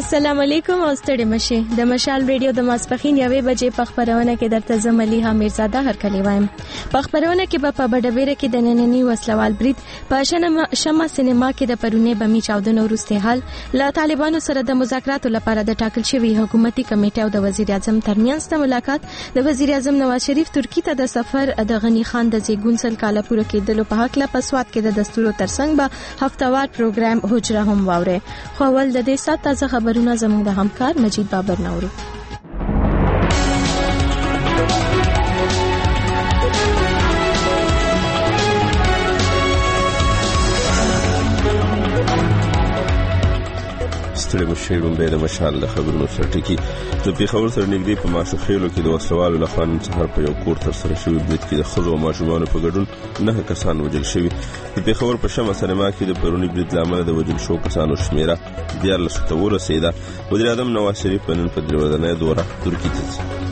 السلام علیکم او ستړي مشه د مشال ریډیو د ماسپخین 9 بجې په خبرونه کې درته زملي میرزاده هرکلی وایم. په خبرونه کې په بډبېره کې د نننی وسلوال برید په شمع سینما کې د پرونی بمی چاودنو وروسته حال له طالبانو سره د مذاکراتو لپاره د ټاکل شوی حکومتي کمیټه او د وزیر اعظم ترمنځ د ملاقات د وزیر اعظم نواز شریف ترکی ته د سفر د غنی خان د زیګون سل کاله پوره کېدلو په حق لا پسواد کې د دستورو ترڅنګ به هفتوار پروګرام حجره هم واوري. خو ول د دې سات تازه خبرونه زموږ د همکار مجید بابر نورو. ستړي مشي لومبه د مشال د خبرونو سرټکی د پیښور سره نږدې په ماشوخېلو کې د وسلوالو لخوا نن سهار په یو کور تر سره شوی برید کې د ښځو او ماشومانو په ګډون 9 کسان وژل شوي. د پیښور په شمع سینما کې د پرونی برید له امله د وژل شوو کسانو شمیره 14 ته ورسېده. وزیر اعظم نواز شریف نن په 3 ورځنۍ دوره ترکیې ته ځي.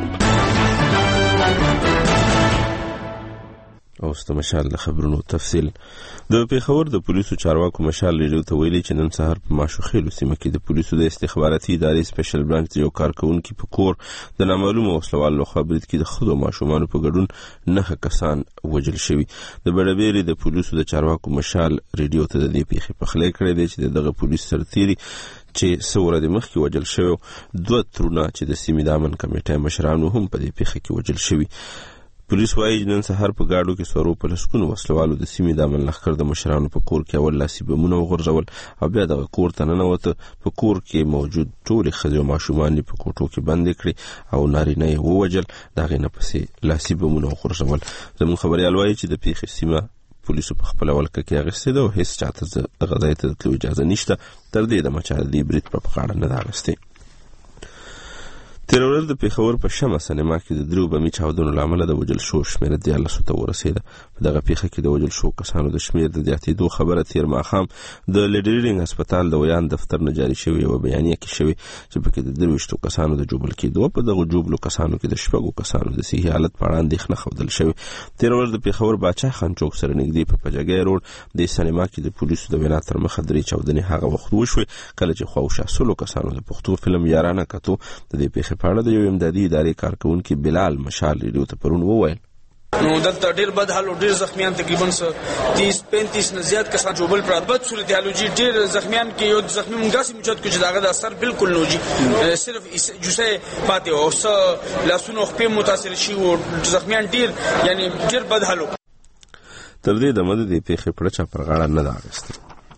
اوس د مشال د خبرونو تفصیل. د پیښور د پولیسو چارواکو مشال ریډیو ته ویلي چې نن سهار په ماشوخېلو سیمه کې د پولیسو د استخباراتي ادارې سپیشل برانچ یو کارکونکي په کور د نامعلومو وسلوالو لخوا برید کې د ښځو ماشومانو په ګډون 9 کسان وژل شوي. د بډبېرې د پولیسو د چارواکو مشال ریډیو ته د دې پیښې پخلی کړی دی چې دغه پولیس سرتیري چې څو ورځې مخکې وژل شوی 2 ترونه چې د سیمې د امن کمیټې مشرانو هم په دې پیښه کې وژل شوي. پولیس وايي نن سهار په گاډو کې سورو په لسکونو وسلوالو د سیمې د امن لښکر د مشرانو په کور کې اول لاسي بمونه وغورځول او بیا دغه کور ته ننوته. په کور کې موجود ټولې ښځې او ماشومان په کوټو کې بندې کړي او نارینه یې ووژل. د هغې نه پسې لاسي بمونه وغورځول. زموږ خبریال وايي چې د پیښې سیمه پولیسو په خپله ولکه کې اخیستې ده او هیڅ چاته دغه ځای ته د تلو اجازه نشته تر دې دمه چې د دې برید په غاړه نه ده اخیستې. تېره ورځ د پیښور په شمع سینما کې د 3 بمي چاودنو له امله د وژل شوو شمېره 14 ته ورسېده. په دغه پیښه کې د وژل شوو کسانو د شمېر د زیاتېدو خبره تېر ماښام د لیډرینګ هسپتال د ویان دفتر نه جاري شوې یوه بیانیه کې شوې چې پکې د 23 کسانو د جوبل کېدو په دغو جوبلو کسانو کې د 6 کسانو د صحي حالت په اړه اندېښنه ښودل شوې. تېره ورځ د پیښور باچا خان چوک سره نږدې په پجګۍ روډ د سینما کې د پولیسو د وینا تر مخه 3 چاودنې هغه وخت وشوې کله چې خواوشا 100 کسانو د پښتو فلم یارانه کتو. د دې پیښې په اړه د یو امدادي ادارې کارکونکي بلال مشال ریډیو ته پرون وویل نو دلته ډیر بد حال او ډیر زخمیان تقریبا 30-35 نه زیات کسان جوبل پر بد صورتحال جی ډیر زخمیان کې یو زخمی مونږه سي مجد کې داغه د اثر بالکل نو جی صرف جوسه پاتې او س لاسونو خپل متاثر شي او زخمیان ډیر یعنی ډیر بد حالو. تر دې د مدد پیښې په چا پر غاړه نه داغسته.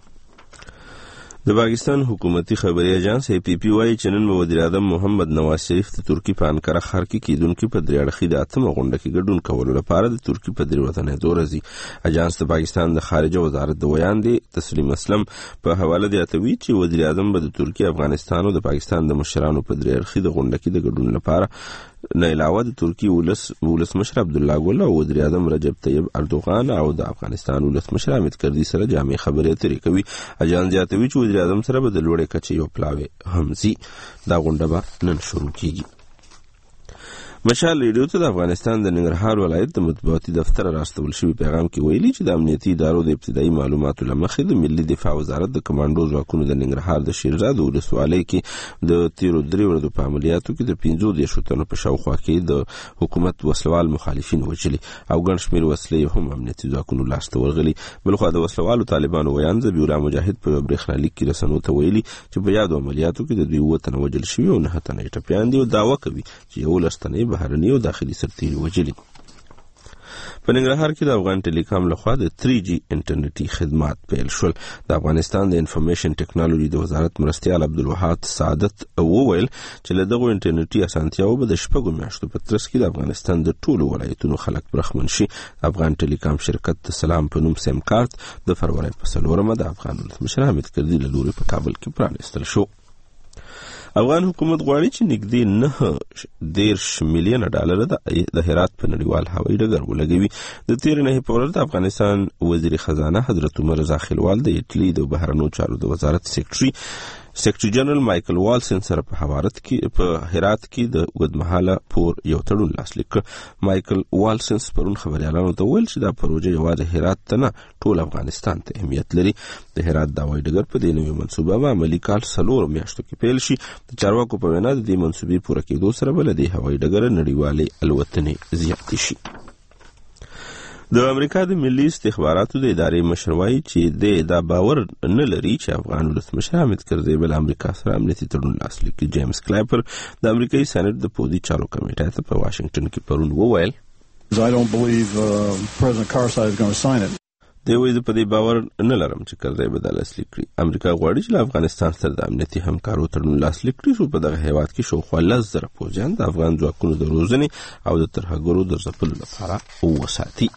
د پاکستان حکومتي خبري اژانس پی پی وايي چې نن وزیر اعظم محمد نواز شریف د ترکی په انکره ښار کې کېدونکي په 3 اړخي د 8 غونډه کې ګډون کولو لپاره د ترکی په 3 ورځنۍ دوره ځي. اژانس د پاکستان د خارجه وزارت د ویاندې تسلیم اسلم په حواله دی اتوي چې وزیر اعظم به د ترکی افغانستان او د پاکستان د مشرانو په 3 اړخي د غونډه کې د ګډون لپاره نه علاوه د ترکی ولسمشر عبدالله ګل او وزیر اعظم رجب طیب اردوغان او د افغانستان ولسمشر حامد کرزي سره جامع خبرې اترې کوي. اجان زیاتوي چې وزیر اعظم سره به د لوړې کچې یو پلاوی هم زی. دا غونډه به نن شروع کیږي. مشال ریډیو ته د افغانستان د ننګرهار ولایت د مطبوعاتي دفتر راستول شوی پیغام کې ویلي چې د امنیتي ادارو د ابتدایي معلوماتو لمخې د ملي دفاع وزارت د کمانډو ځواکونو د ننګرهار د شیرزاد ولسوالۍ کې د تیرو 3 ورځو په عملیاتو کې د 15 تنو په شاوخوا کې د حکومت وسلوال مخالفین وژلي او ګڼ شمېر وسلې هم امنیتي ځواکونو لاسته ورغلي. بلخوا د وسلوالو طالبانو ویان ذبیح الله مجاهد په برېښنالیک کې رسنیو ته ویلي چې په یادو عملیاتو کې د 2 تنه وژل شوي او 9 تنه ټپیان دي او دعوه کوي چې 11 تنه بهرني او داخلي سرتیري وژلي. په ننګرهار کې د افغان ټیلیکام لخوا د 3G انټرنیټي خدمات پیل شول. د افغانستان د انفارمیشن ټیکنالوژي د وزارت مرستیال عبدالوهاب سعادت وویل چې له دغو انټرنیټي اسانتیاوو به د 6 میاشتو په ترڅ کې د افغانستان د ټولو ولایتونو خلک برخمن شي. افغان ټیلیکام شرکت د سلام په نوم سیم کارت د فروری په 4 د افغان ولسمشر حامد کرزي له لوري په کابل کې پرانیستل شو. افغان حکومت غواړي چې نږدې 9 میلیونه ډالر د هرات په نړیوال هوایي ډګر ولګوي. د تیر نه په ورځ د افغانستان وزیر خزانه حضرت عمر رضا خلیوال د اټلی د بهرنیو چارو د وزارت سیکریټري سیکریټری جنرال مایکل والسن سره په هرات کې د اوږدمهاله پور یو تړون لاسلیک کړ. مایکل والسن پرون خبريالانو ته ویل چې دا پروژه یوازې هرات ته نه ټول افغانستان ته اهمیت لري. د هرات د هوایي ډګر په دې نوې منصوبه به عملي کال 4 میاشتو کې پیل شي. د چارواکو په وینا د دې منصوبې پوره کېدو سره به له دې هوایي ډګر نړیوالې الوتنې زیاتې شي. د امریکا د ملي استخباراتو د ادارې مشر وایي چې دا باور نه لري چې افغان ولسمشر حامد کرزي بل امریکا سره امنیتي تړون لاسلیک کړي. جیمز کلایپر د امریکایي سېنات د پوځي چارو کمیټې ته په واشنگټن کې پرون وویل I don't believe President Karzai is going to sign it. دی وایي په دې باور نه لرم چې کرزي به دا لاسلیک کړي. امریکا غواړي چې له افغانستان سره د امنیتي همکارو تړون لاسلیک کړي چې په دغه هیواد کې شاوخوا 10,000 پوځیان د افغان ځواکونو د روزنې او د ترهګرو د ځپلو لپاره وساتي.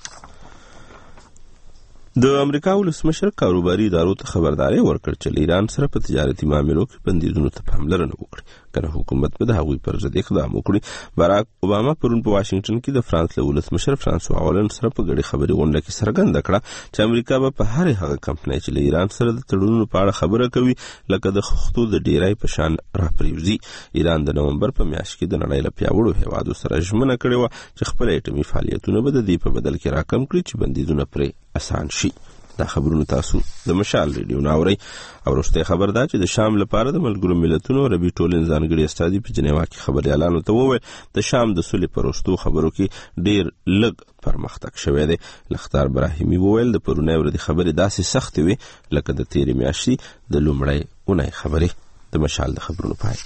د امریکا ولسمشر کاروباري ادارو ته خبرداري ورکړ چې له ایران سره په تجارتي معاملو کې بندیزونو ته پاملرنه وکړي کنه حکومت به د هغوی پر ضد اقدام وکړي. باراک اوباما پرون په واشنگټن کې د فرانس له ولسمشر فرانسوا هولند سره په ګډه خبري غونډه کې څرګنده کړه چې امریکا به په هر هغه کمپنۍ چې له ایران سره د تړونونو په اړه خبره کوي لکه د خښتو د ډیرای په شان راپریوزي. ایران د نومبر په میاشت کې د نړۍ له پیاوړو هیوادو سره ژمنه کړې و چې خپل اټومي فعالیتونه به د دې په بدل کې راکم کړي چې بندیزونه پرې اسان شي. دا خبرونه تاسو د مشال ریډیو ناوري. او وروسته خبر ده چې د شام لپاره د ملګرو ملتونو عربي ټولنې ځانګړي استازي په جنیوا کې خبريالانو ته وویل د شام د صلح پروستو خبرو کې ډیر لږ پرمختګ شوی دی. لختار ابراهیمي وویل د پرونی ورځې خبرې داسې سختې وي لکه د تیرې میاشتې د لومړۍ اونۍ خبرې. د مشال د خبرونو پای.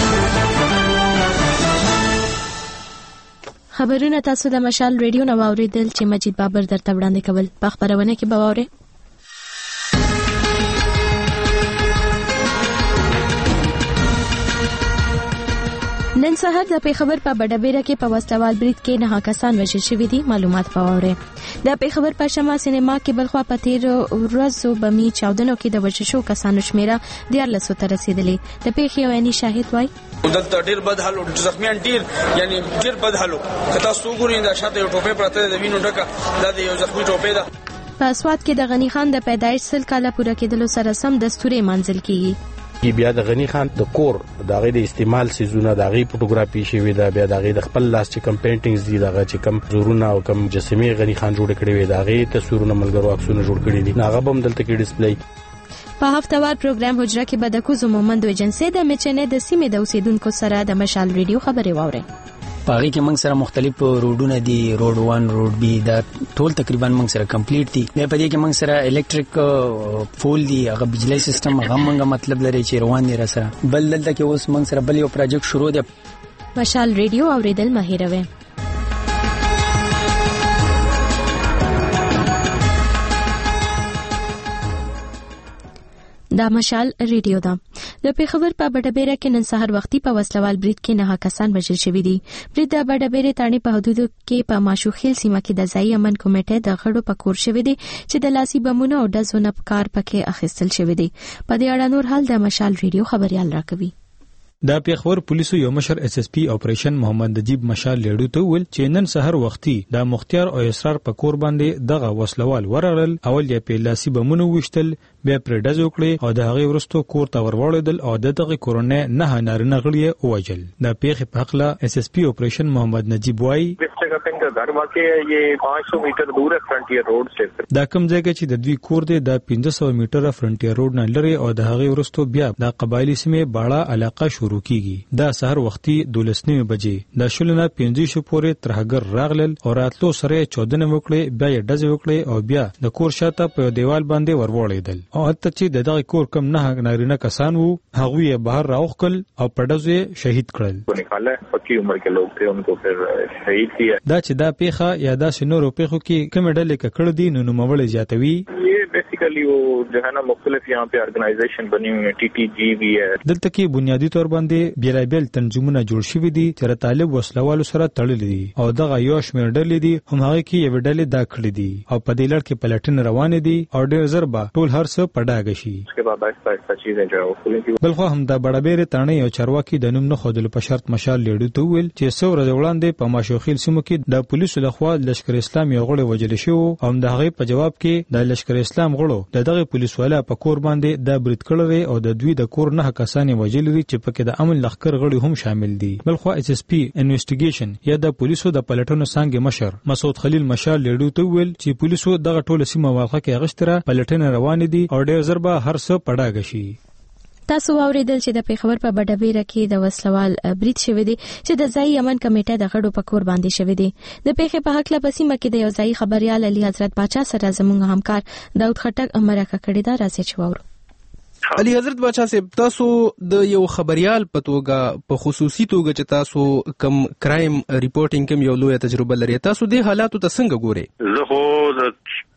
خبرونه تاسو د مشال ریډیو نو اوریدل چې مجید بابر درته وړاندې کول. په خبرونه کې به واورئ نن سهار د پیښور په بډابېره کې په وسلوال برید کې 9 کسان وژل شوي دي. معلومات پاوره د پیښور په شمه سینما کې بلخوا په تیر ورځو بمی چاودنو کې د وژل شو کسانو شمیره 1400 ته رسیدلې. د پیښې یو عیني شاهد وایي دلته ډیر بد حالو زخمیان ډیر بد حالو کته سوګورین دا شاته یو ټوپه پراته د وینو ډکه دا یو زخمی ټوپه ده. په اسواد کې د غنی خان د پیدایش سل کاله پوره کېدلو سره سم دستوري منځل کیږي. بیا د غنی خان د کور دغه د استعمال سيزونه دغه فوټوګرافي شوی دا بیا دغه د خپل لاس چې کم پینټینګز دي دغه چې کم زورونه او کم جسمي غنی خان جوړ کړی وي دغه تصویرونه ملګرو عکسونه جوړ کړی دي هغه هم دلته کې ډیسپلی. په هفتوار پروګرام حجره کې به د کوزو مومند ایجنسی د میچنې د سیمې د اوسیدونکو سره د مشال ریډیو خبرې واوري. پاره کې موږ سره مختلف روډونه دي، روډ 1 روډ بي دا ټول تقریبا موږ سره کمپلیټ دي. په دې کې موږ سره الکتریک فول دي، هغه بجلی سیستم هغه موږ مطلب لري چې روان دي را سره. بل دلته کې اوس موږ سره بل یو پروجیکټ شروع دی. مشال ریډیو اوریدل مهیروي. دا مشال ریډیو ده. د پیښور په بډابېره کې نن سهار وختي په وسلوال برید کې 9 کسان وژل شوي دي. برید د بډابېره تاڼي په حدودو کې په ماشوخیل سیمه کې د ځایي امن کمیټې د غړو په کور شوی دي چې د لاسي بمونو او ډزو نه کار پکې اخیستل شوی دی. په دې اړه نور حال د مشال ریډیو خبريال راکوي. د پیښور پولیسو یو مشر اس اس پی اپریشن محمد نجیب مشال لیډو ته ویل چې نن سحر وختي د مختیار او اسرار په کور باندې دغه وسلوال ورغل. اول یې په لاسي بمونو وشتل، بیا پر ډز وکړي او د هغه ورستو کور ته ورولېدل او دغه کورونه نه نارینه غړي اوجل. د پیښې په حق له اس اس پی اپریشن محمد نجیب وایي घर वाकई है ये 500 मीटर दूर है फ्रंटियर रोड से. دا کوم ځای کې چې د دوی کور دی د 1500 میټر فرنټیر روډ نه لري او د هغه ورستو بیا د قبایلی سیمه باړه علاقه شروع کیږي. دا سحر وختي 12:09 بجې د شلنه 15 پورې ترهګر راغلل او راتلو سره 14 وکړي، بیا یې ډز وکړي او بیا د کور شاته په دیوال باندې ورولېدل او حتی چې دغه کور کم نه نارینه کسان وو هغه یې بهر راوخل او په ډزو شهید کړل. کو نکاله پکی عمر کے لوگ تھے انکو پھر شہید کیا. دا چې دا پیخه یا دا سينورو پیخو کې کوم ډلې کړه دي نو نوموړي زیاتوي. یہ بیسیکلی وہ جو ہے نا مختلف یہاں پہ آرگنائزیشن بنی ہوئی ہے، ٹی ٹی جی بھی ہے. دلته کې بنیادی تور باندې بیلابل تنظیمونه جوړ شوي دي چې طالب وسلوالو سره تړلي دي او دغه یو شمېر ډلې دي هم هغه کې یو ډلې دا کړې دي او په دې لړ کې پلټن روان دي او ډېر زربا ټول هر څه پډاګ شي. اس کے بعد ایسا چیزیں جو ہے بلخو هم د بډابېره تاڼي او چارواکي د نوم نه خودل په شرط مشال لیډو ته ویل چې څو ورځې وړاندې په ماشوخیل سیمو کې د پولیسو لخوا لشکر اسلام یو غړی وژل شو او د هغه په جواب کې د لشکر اسلام غړو کړو دغه پولیس والا په کور باندې د برید کړی او د دوی د کور نه کسان وژل دي چې پکې د امن لخر غړي هم شامل دي. بلخو اس اس پی انویسټیګیشن یا د پولیسو د پلټنو څنګه مشر مسعود خلیل مشال لیډو ته ویل چې پولیسو دغه ټول سیمه واقع کې غشتره پلټنه روان دي او ډېر ضربه هر څه پړاګ شي. تاسو اوریدل چې د پیښور په بډابیره کې د وسلوال برید شوی دی چې د ځای یمن کمیټه د غړو په کور باندې شوی دی. د پیښې په حق لا پسیمه کې د یو ځای خبريال علي حضرت باچا سره زموږ همکار داود خټک امرکه کړی دا راځي چې وورو. علي حضرت باچا صاحب تاسو د یو خبريال په توګه په خصوصي توګه چې تاسو کم کرایم ریپورټینګ کوم یو لوی تجربه لري تاسو د حالاتو ته څنګه ګورئ؟ زه خو د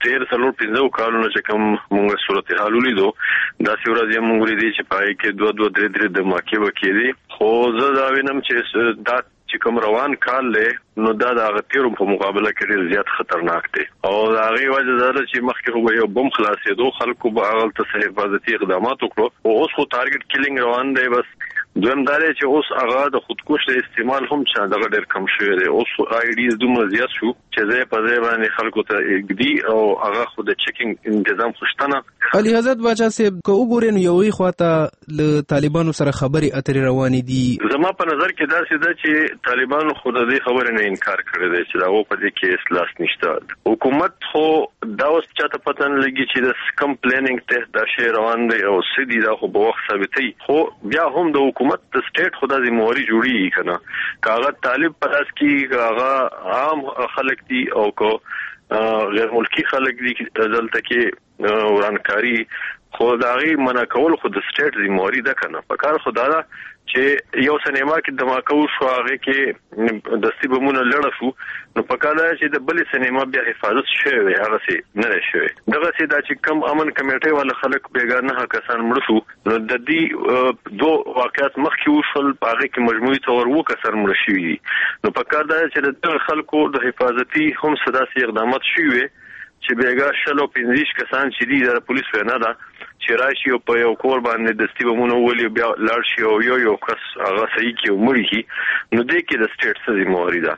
13 کالونو چې کوم موږ صورتحال ولیدو دا ورځې موږ لیدي چې پای کې 2-3 د ماکي وکړي خو زه دا وینم چې دا چې کوم روان کال له نو دا د غتیرو په مقابله کې ډیر زیات خطرناک دی او دا غي وجه دا چې مخکې هو یو بم خلاصېدو خلکو به هغه ته حفاظتي اقدامات وکړو او اوس خو ټارګټ کیلینګ روان دی. بس دویم دا چې اوس هغه د خودکش استعمال هم چې دا ډېر کم شوی دی. اوس آی ډیز دومره زیات شو چې زه په ځای باندې خلکو ته اګدي او هغه خو د چیکینګ تنظیم خوشتنه. علي حضرت باچا صاحب کو وګورئ نو یوې خواته ل طالبانو سره خبري اترې روانې دي. زما په نظر کې دا چې چې طالبانو خود دې خبره نه انکار کړی دی چې دا و په دې کې اصلاح نشته. حکومت خو دا اوس چاته پته نه لګي چې د کم پلانینګ ته دا شی روان دی او سدي دا خو په وخت ثابتي خو بیا هم د حکومت د سټیټ خدا ذمہواری جوړی کنه کاغذ طالب پلاس کی کاغذ عام خلک دي او کو غیر ملکی خلک دي دلته کې ورانکاری خو داغي منع کول خو د سټیټ ذمہواری ده کنه په کار خدا دا چې یو سینما کې دماکو شو هغه کې دستی بمونه لړ شو نو په کار دا چې د بل سینما بیا حفاظت شوی هغه سي نه شوی دغه سي دا چې کم امن کمیټه ول خلک بیګانه کسان مړ شو نو د دې دوه واقعیت مخکې وشول هغه کې مجموعي تور وو کسان مړ شوی نو په کار دا چې د خلکو د حفاظتي هم صداسي اقدامات شوی چې بیګا شلو 15 کسان چې دي د پولیس وینا ده چې راشي او په یو کور باندې دستی بمونه ولي بیا لاړ شي او یو کس هغه صحیح کې مړی کی نو دې کې د سټیټ سره ذمہواری ده.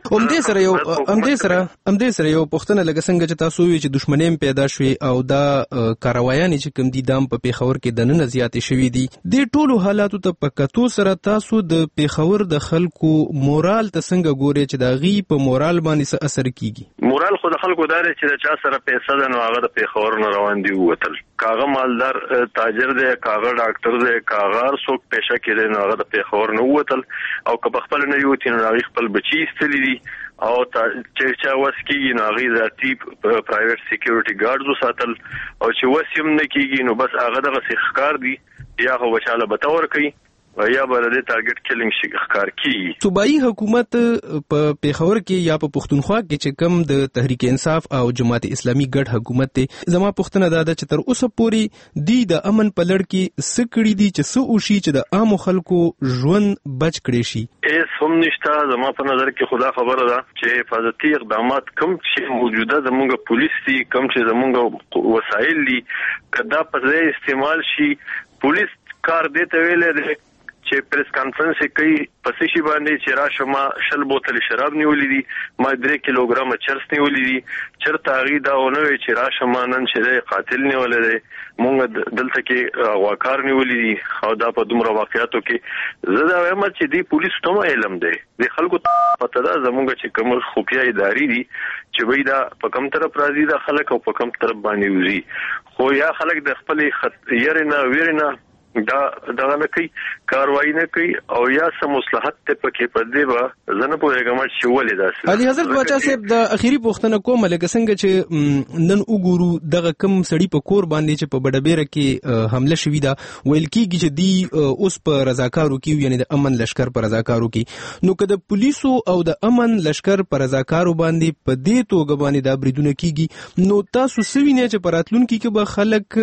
هم دې سره یو پښتنه لګ څنګه چې تاسو وی چې دښمنیم پیدا شوي او دا کاروایان چې کوم دي دام په پیښور کې د نن زیاتې شوي دي د ټولو حالاتو ته په کتو سره تاسو د پیښور د خلکو مورال ته څنګه ګورئ چې دا غي په مورال باندې څه اثر کیږي؟ مورال خو د خلکو دار چې چا سره پیسې ده نو هغه د پیښور نه روان دي وتل کاغه مالدار تاجر دی کاغه ډاکټر دی کاغه څوک پېښه کړي نو هغه د پیښور نه وتل او که خپل نه یو تین هغه خپل بچی استلی دي او چې چا وسکیږي نو هغه ذاتی پرایویټ سکیورټي ګارډز ساتل او چې وسیم نه کیږي نو بس هغه دغه ښکار دي یا هو بچاله بتور کوي یا بلدي ټارګټ کیلینګ شي ښکار کی. صوبایي حکومت په پیښور کې یا په پښتونخوا کې چې کم د تحریک انصاف او جماعت اسلامي ګډ حکومت ته زما پښتنه ده چې تر اوسه پورې د امن په لړ کې سکړی دي چې سو وشي چې د عام خلکو ژوند بچ کړي شي. ایس هم نشته زما په نظر کې خدا خبره ده چې حفاظتي اقدامات کم چې موجوده زموږ پولیس دي کم چې زموږ وسایل دي کدا په ځای استعمال شي. پولیس کار دیته ویلې ده چې پریس کانفرنس کوي پسې شي باندې چې راشما شل بوتل شراب نیولې دي ما 3 کیلوګرام چرس نیولې دي چرته غي دا ونه چې راشما نن چې قاتل نیولې دي مونږ دلته کې واکار نیولې دي او دا په دومره واقعیتو کې زه دا وایم چې دی پولیس ته علم دی د خلکو پته ده زموږ چې کوم خفیا اداري دي چې وای دا په کوم طرف راځي دا خلک او په کوم طرف باندې وزي خو یا خلک د خپل یارنه ویرنه دا نه کوي کاروایی نه کوي او یا سم مصلحت ته پکې پدې به زنه پوهیږم چې ولې داسې. علي حضرت باچا صاحب د اخیری پوښتنه کوم لکه څنګه چې نن وګورو دغه کم سړی په کور باندې چې په بډبېره کې حمله شوې ده ویل کېږي چې دی اوس په رضاکارو کې یعنی د امن لشکر په رضاکارو کې نو که د پولیسو او د امن لشکر په رضاکارو باندې په دې توګه باندې دا بریدونه کیږي نو تاسو سوینه چې پراتلونکو کې به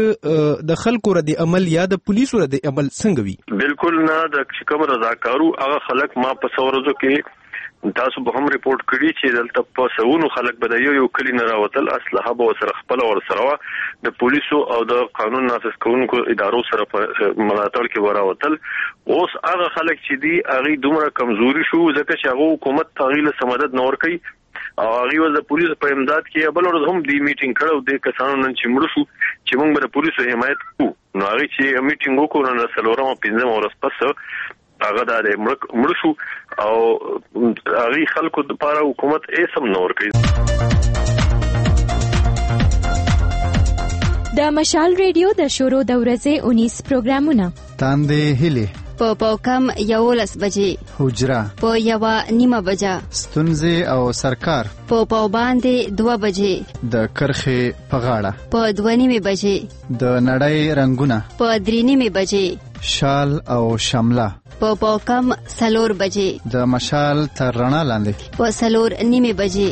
خلک د خلکو رد عمل یا د پولیسو د عمل څنګه وي؟ بالکل نه د کوم رضاکارو هغه خلک ما په څورزو کې تاسو به هم ریپورت کړی چې دلته په سونو خلک به یو کلی نه راوتل اسلحه به سره خپل ور سره د پولیسو او د قانون نافذ کوونکو ادارو سره په ملاتړ کې وراوتل. اوس هغه خلک چې دی هغه دومره کمزوري شو ځکه چې هغه حکومت تغییر سمادت نور کوي او هغه د پولیسو په امداد کې بل ورځ هم دی میټینګ کړو د کسانو نن چې مړ شو چې موږ به پولیسو حمایت کوو. نو هغه چې میټینګ وکړو نن سلورم 15 ورځ پس هغه د مړ شو او هغه خلکو لپاره حکومت اسم نور کوي. د مشال ریډیو د شروع د ورځې 19 پروګرامونه تاندې هلي په کم 11 بجې حجره په 1:30 بجه ستونزې او سرکار په باندې 2 بجې د کرخې په غاړه په 2:30 بجې د نړۍ رنگونه په 3:30 بجې شال او شمله په کم 4 بجې د مشال تر رڼا لاندې په 4:30 بجې.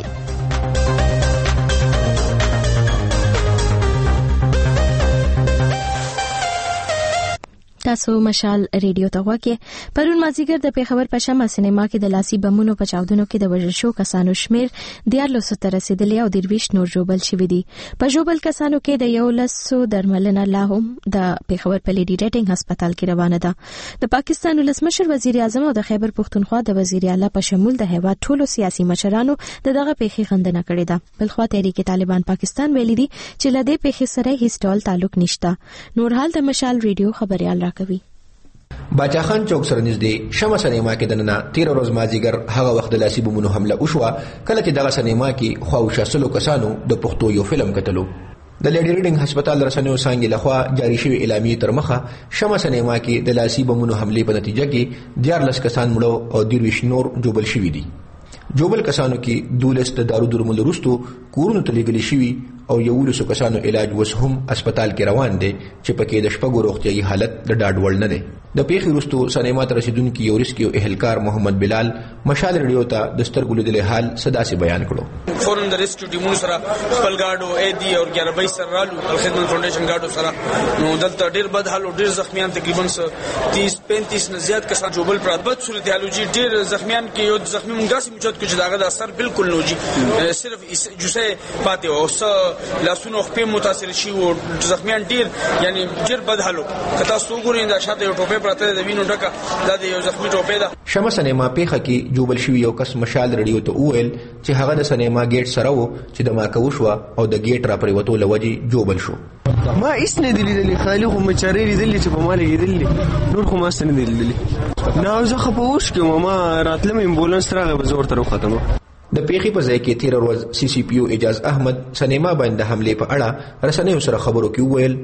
تاسو مشال ریډیو ته غواړئ. پرون مازیګر د پیښور په شمع سینما کې د لاسي بمونو په چاودنو کې د وژل شو کسانو شمیر 14 ته رسیدلی او 23 نور جوبل شوی دي. په جوبل کسانو کې د 11 درملنه لا هم د پیښور په لیډي ریټینګ هسپتال کې روانه ده. د پاکستان ولسمشر وزیر اعظم او د خیبر پښتونخوا د وزیر اعلی په شمول د هیواد ټولو سیاسي مشرانو دغه پیښې غندنه کړې ده. بلخوا تحریک طالبان پاکستان ویلي دي چې له دې پیښې سره هیڅ ډول تعلق نشته. نورحال د مشال ریډیو خبريال راکوي. باچا خان چوک سره نږدې شمع سینما کې دننه 13 ورځ مازیګر هغه وخت د لاسي بمونو حمله وشوه کله چې دغه سینما کې خواوشا سلو کسانو د پښتو یو فلم کتلو. د لیډي ریډینګ هسپتال رسنیو څنګه لخوا جاری شوی اعلامیه تر مخه شمع سینما کې د لاسي بمونو حمله په نتیجه کې 14 کسان مړو او 23 نور جوبل شوي دي. جوبل کسانو کې 12 د دارو درمل وروسته کورونو ته لېږل شوي او 11 کسانو علاج وس هم هسپتال کې روان دي چې پکې د شپږو روغتيایي حالت د ډاډ وړ نه دي. د پیښې وروسته سینما ته رسیدونکو یو ریسکیو اهلکار محمد بلال مشال ریډیو ته د سترګو لیدلې حال صدا سي بیان کړو. فورن د ریسکیو ټیمونو سره خپل گاډو اې دی او 11 سره رالو خدمت فاونډیشن گاډو سره نو دلته ډیر بد حال او ډیر زخمیان تقریبا 30-35 نه زیات کسان جوبل پراتبت صورت حال جی ډیر زخمیان کې یو زخمی مونږه سي موجود کې داغه د اثر بالکل نوجي صرف جوسه پاتې او لاسونو خپل متاثر شي او زخمیان ډیر یعنی ډیر بد حالو کته سوګورین دا شاته یو ټوپه پراته د وینو ډکه دا د یو زخمی ټوپه ده. شمع سینما پیښه کې جوبل شوی یو کس مشال ریډیو ته وویل چې هغه د سینما گیټ سره وو چې د ماکو شو او د گیټ را پرې وته لوجي جوبل شو. ما هیڅ نه دی لیدلی خالي خو مچاري لیدلی چې په ما لیدلی نور خو ما ستنه دی لیدلی نه زه خپوش کې ما راتلم امبولانس راغی به زور تر ختمه. د پیښې په ځای کې 13 ورځ سی سی پی او اجاز احمد سینما باندې حمله په اړه رسنیو سره خبرو کې وویل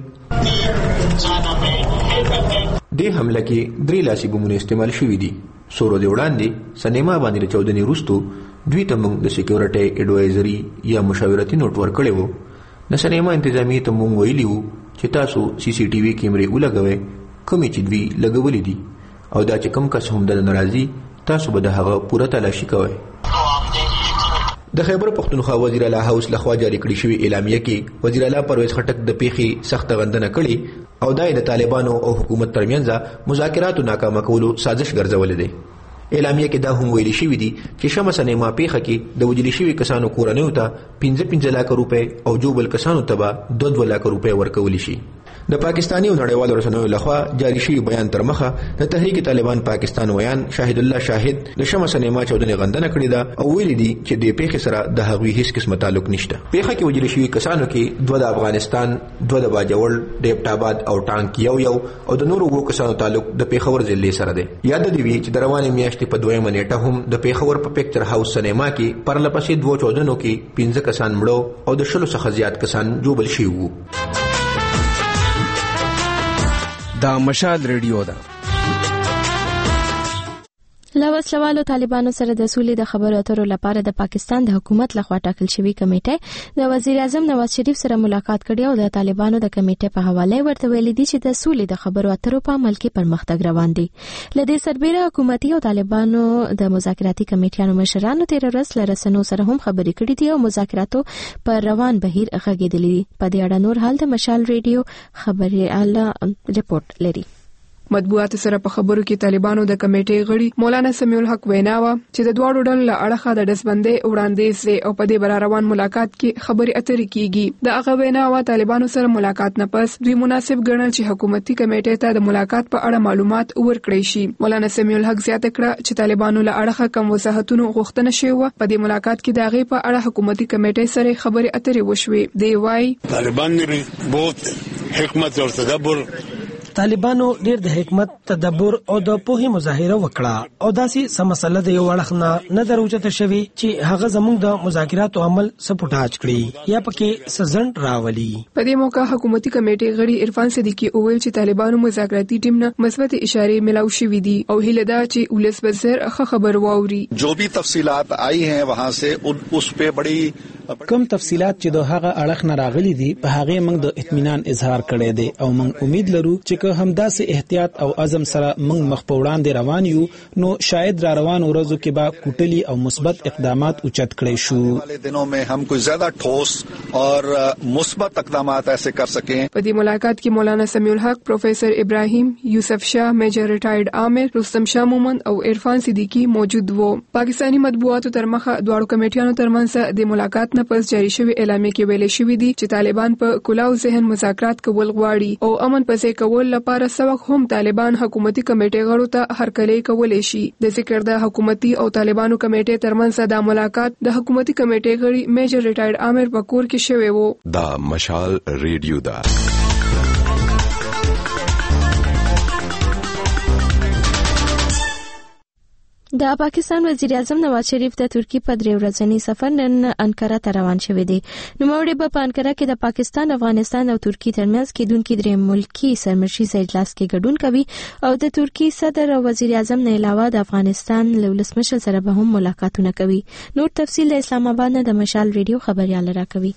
د حمله کې 3 لاسي بمونه استعمال شوې دي. سورو دی وړاندې سینما باندې 14 وروسته دوی ته موږ د سکیورټي اډوایزري یا مشاورتي نوټ ورکړی وو. د سینما انتظامی ته موږ ویلي وو چې تاسو سی سی ټي وي کیمرې ولګوئ کومې چې دوی لګولې دي او دا چې کم کس هم د ناراضي تاسو به د هغه پوره تلاشي کوئ. د خیبر پښتونخوا وزیر اعلی هاوس لخوا جاری کړی شوی اعلامیه کې وزیر اعلی پرویز خټک د پیښې سخت غندنه کړې او دای د طالبانو او حکومت ترمنځ مذاکراتو ناکامه کولو سازش ګرځولې ده. اعلامیه کې دا هم ویل شوی دی چې شمع سینما پیښه کې د وجلی شوی کسانو کورنیو ته 15 لک روپے او جوبل کسانو ته 2 لک روپے ورکول شي. د پاکستاني او نړیوالو رسنیو لخوا جاری شوی بیان تر مخه د تحریک طالبان پاکستان ویان شاهد الله شاهد د شمع سینما چودنې غندنه کړې ده او ویلي دي چې د پیښې سره د هغوی هیڅ قسمه تعلق نشته. پیښه کې وجلی شوی کسانو کې 2 د افغانستان 2 د باجوړ ډیپټ آباد او ټانک یو او د نورو وو کسانو تعلق د پیښور ضلع سره دی. یاد دی چې د روانې میاشتې په 2 منېټه هم د پیښور په پکچر هاوس سینما کې پرلپسې 2 چودنو کې 15 کسان مړو او د 10 څخه زیات کسان جوبل شوي وو. دا مشال ریډیو ده. لوسلوالو طالبانو سره د سولې د خبرو اترو لپاره د پاکستان د حکومت لخوا ټاکل شوی کمیټه د وزیر اعظم نواز شریف سره ملاقات کړې او د طالبانو د کمیټې په حواله ورته ویلي دي چې د سولې د خبرو اترو په عمل کې پرمختګ روان دي. لدې سربېره حکومتي او طالبانو د مذاکراتي کمیټیانو مشرانو 13 ورځ لرسنو سره هم خبرې کړې دي او مذاکراتو پر روان بهیر غږېدلې. په دې اړه نور حال د مشال ریډیو خبري اعلی رپورت لري. مطبوعاتو سره په خبرو کې طالبانو د کمیټې غړي مولانا سمیع الحق وینا و چې د دواړو ډلو له اړخه د دسبندۍ وړاندیز دی او په دې بر روان ملاقات کې خبرې اترې کیږي. د هغه وینا و طالبانو سره ملاقات نه پس دوی مناسب ګڼل چې حکومتي کمیټې ته د ملاقات په اړه معلومات ورکړي شي. مولانا سمیع الحق زیاته کړه چې طالبانو له اړخه کوم وضاحتونو غوښتنه شوې و. په دې ملاقات کې د هغې په اړه حکومتي کمیټې سره خبرې اترې وشوې. دی وايي طالبان نے بہت حکمت اور تدبر طالبانو ډېر د حکمت تدبر او د پوهې مظاهره وکړه او داسې سم مسله د یو اړخ نه دروچته شوی چې هغه زموږ د مذاکراتو عمل سپوټاج کړي یا پکې سزند راولي. په دې موقع حکومتي کمیټې غړي عرفان صدیقی وویل چې طالبانو مذاکراتي ټیم نه مثبت اشارې ملاو شوې دي او هیله ده چې ولس به زر خبر واوري. جو بھی تفصیلات آئی ہیں وہاں سے اس پہ بڑی کوم تفصيلات چې د هغه اړخ نه راغلي دي په هغه موږ د اطمینان اظهار کړی دی او موږ امید لرو چې که همداسې احتیاط او عزم سره موږ مخ په وړاندې روان یو نو شاید را روان ورځو کې به کوټلي او مثبت اقدامات اوچت کړي شو. دنوں میں ہم کوئی زیادہ ٹھوس اور مثبت اقدامات ایسے کر سکیں. په دې ملاقات کې مولانا سمیع الحق، پروفیسر ابراهیم، یوسف شاه، میجر ریټایرډ عامر، رستم شاه مومند او عرفان صدیقی موجود وو. پاکستانی مطبوعاتو تر مخه دواړو کمیټیانو ترمنځ د ملاقات نه پس جاری شوی اعلامیه کې ویل شوی دی چې طالبان په کلاو ذهن مذاکرات کول غواړي او امن پسې کول لپاره سوق هم طالبان حکومتي کمیټې غړو ته هرکلی کولای شي. د ذکر د حکومتي او طالبانو کمیټې ترمنځ د ملاقات د حکومتي کمیټې غړي میجر ریټایرډ عامر پکور کې شوی وو. دا مشال ریډیو دا د پاکستان وزیر اعظم نواز شریف د ترکی په 3 ورځنی سفر نن انقره ته روان شوی دی. نوموړی په انقره کې د پاکستان، افغانستان او ترکی ترمنځ کېدونکي 3 ملکی سرمشریز اجلاس کې ګډون کوي او د ترکی صدر او وزیر اعظم نه علاوه د افغانستان له ولسمشر سره به هم ملاقاتونه کوي. نور تفصیل د اسلام آباد نه د مشال ریډیو خبريال راکوي.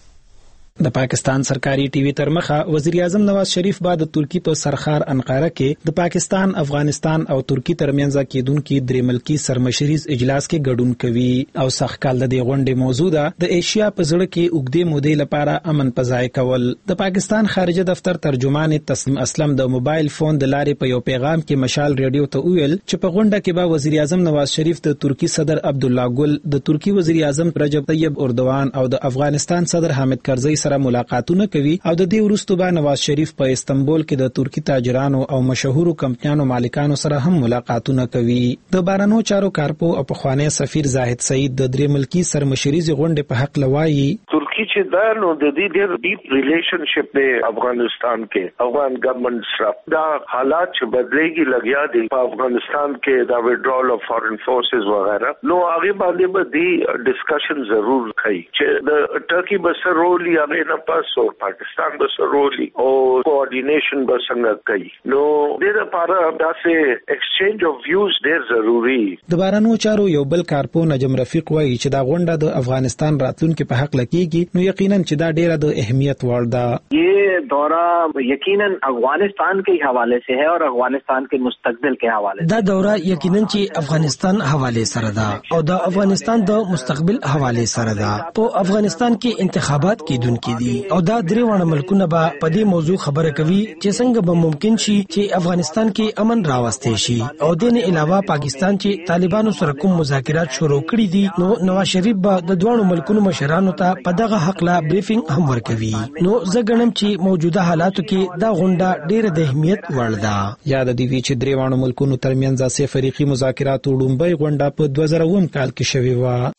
د پاکستان سرکاري ټي وي ترمخه وزیر اعظم نواز شریف بعد ترکی په سرخار انقره کې د پاکستان، افغانستان او ترکی ترمنځ کېدونکي 3 ملکی سرمشریز اجلاس کې ګډون کوي او سخکال د غونډې موضوع ده د ایشیا په زړه کې اوږدې مودې لپاره امن پځای کول. د پاکستان خارجه دفتر ترجمان تسنیم اسلم د موبایل فون د لارې په یو پیغام کې مشال ریډیو ته ویل چې په غونډه کې به وزیر اعظم نواز شریف د ترکی صدر عبدالله ګل، د ترکی وزیر اعظم رجب طیب اردوان او د افغانستان صدر حامد کرزی سره ملاقاتونه کوي او د دې وروسته به نواز شریف په استنبول کې د ترکی تاجرانو او مشهورو کمپنیانو مالکانو سره هم ملاقاتونه کوي. د بهرنیو چارو کارپو او پخوانی سفیر زاهد سعید د 3 ملکی سرمشریز غونډې په حق لوایي ترکی چې دا نو د دې ډېر ډیپ ریلیشنشپ دی افغانستان کې افغان ګورنمنت سره دا حالات چې بدلېږي لګیا دي په افغانستان کې دا ویډرال اف فورن فورسز وغیرہ نو هغه باندې به دی ډسکشن ضرور کوي چې د ټرکی به رول یا نه پس او پاکستان به رول او کوارډینیشن به څنګه کوي نو د لپاره داسې ایکسچینج اف ویوز ډېر ضروری. د بهرنیو چارو یو بل کارپو نجم رفیق وایي چې دا غونډه د افغانستان راتلونکو په حق لکېږي نو یقینا چې دا ډیره د اهمیت وړ ده. یہ دورہ یقینا افغانستان کے حوالے سے ہے اور افغانستان کے مستقبل کے حوالے دا دورہ یقینا چې افغانستان حواله سره ده او د افغانستان د مستقبل حواله سره ده. په افغانستان کې انتخابات کېدونکي دي او دا 3 وړ ملکونه به په دې موضوع خبره کوي چې څنګه به ممکن شي چې افغانستان کې امن راوستي شي او د نه علاوه پاکستان چې طالبانو سره کوم مذاکرات شروع کړي دي نو نواز شریف به د دوه ملکونو مشرانو ته په دغه حق لا بریفینګ هم ورکوي. نو زه ګڼم چې موجوده حالاتو کې دا غونډه ډېر د اهمیت وړ ده. یاد دي چې 3 وړ ملکونو ترمنځ سه فریقي مذاکرات وړاندې غونډه په 2009 کال کې شوې و.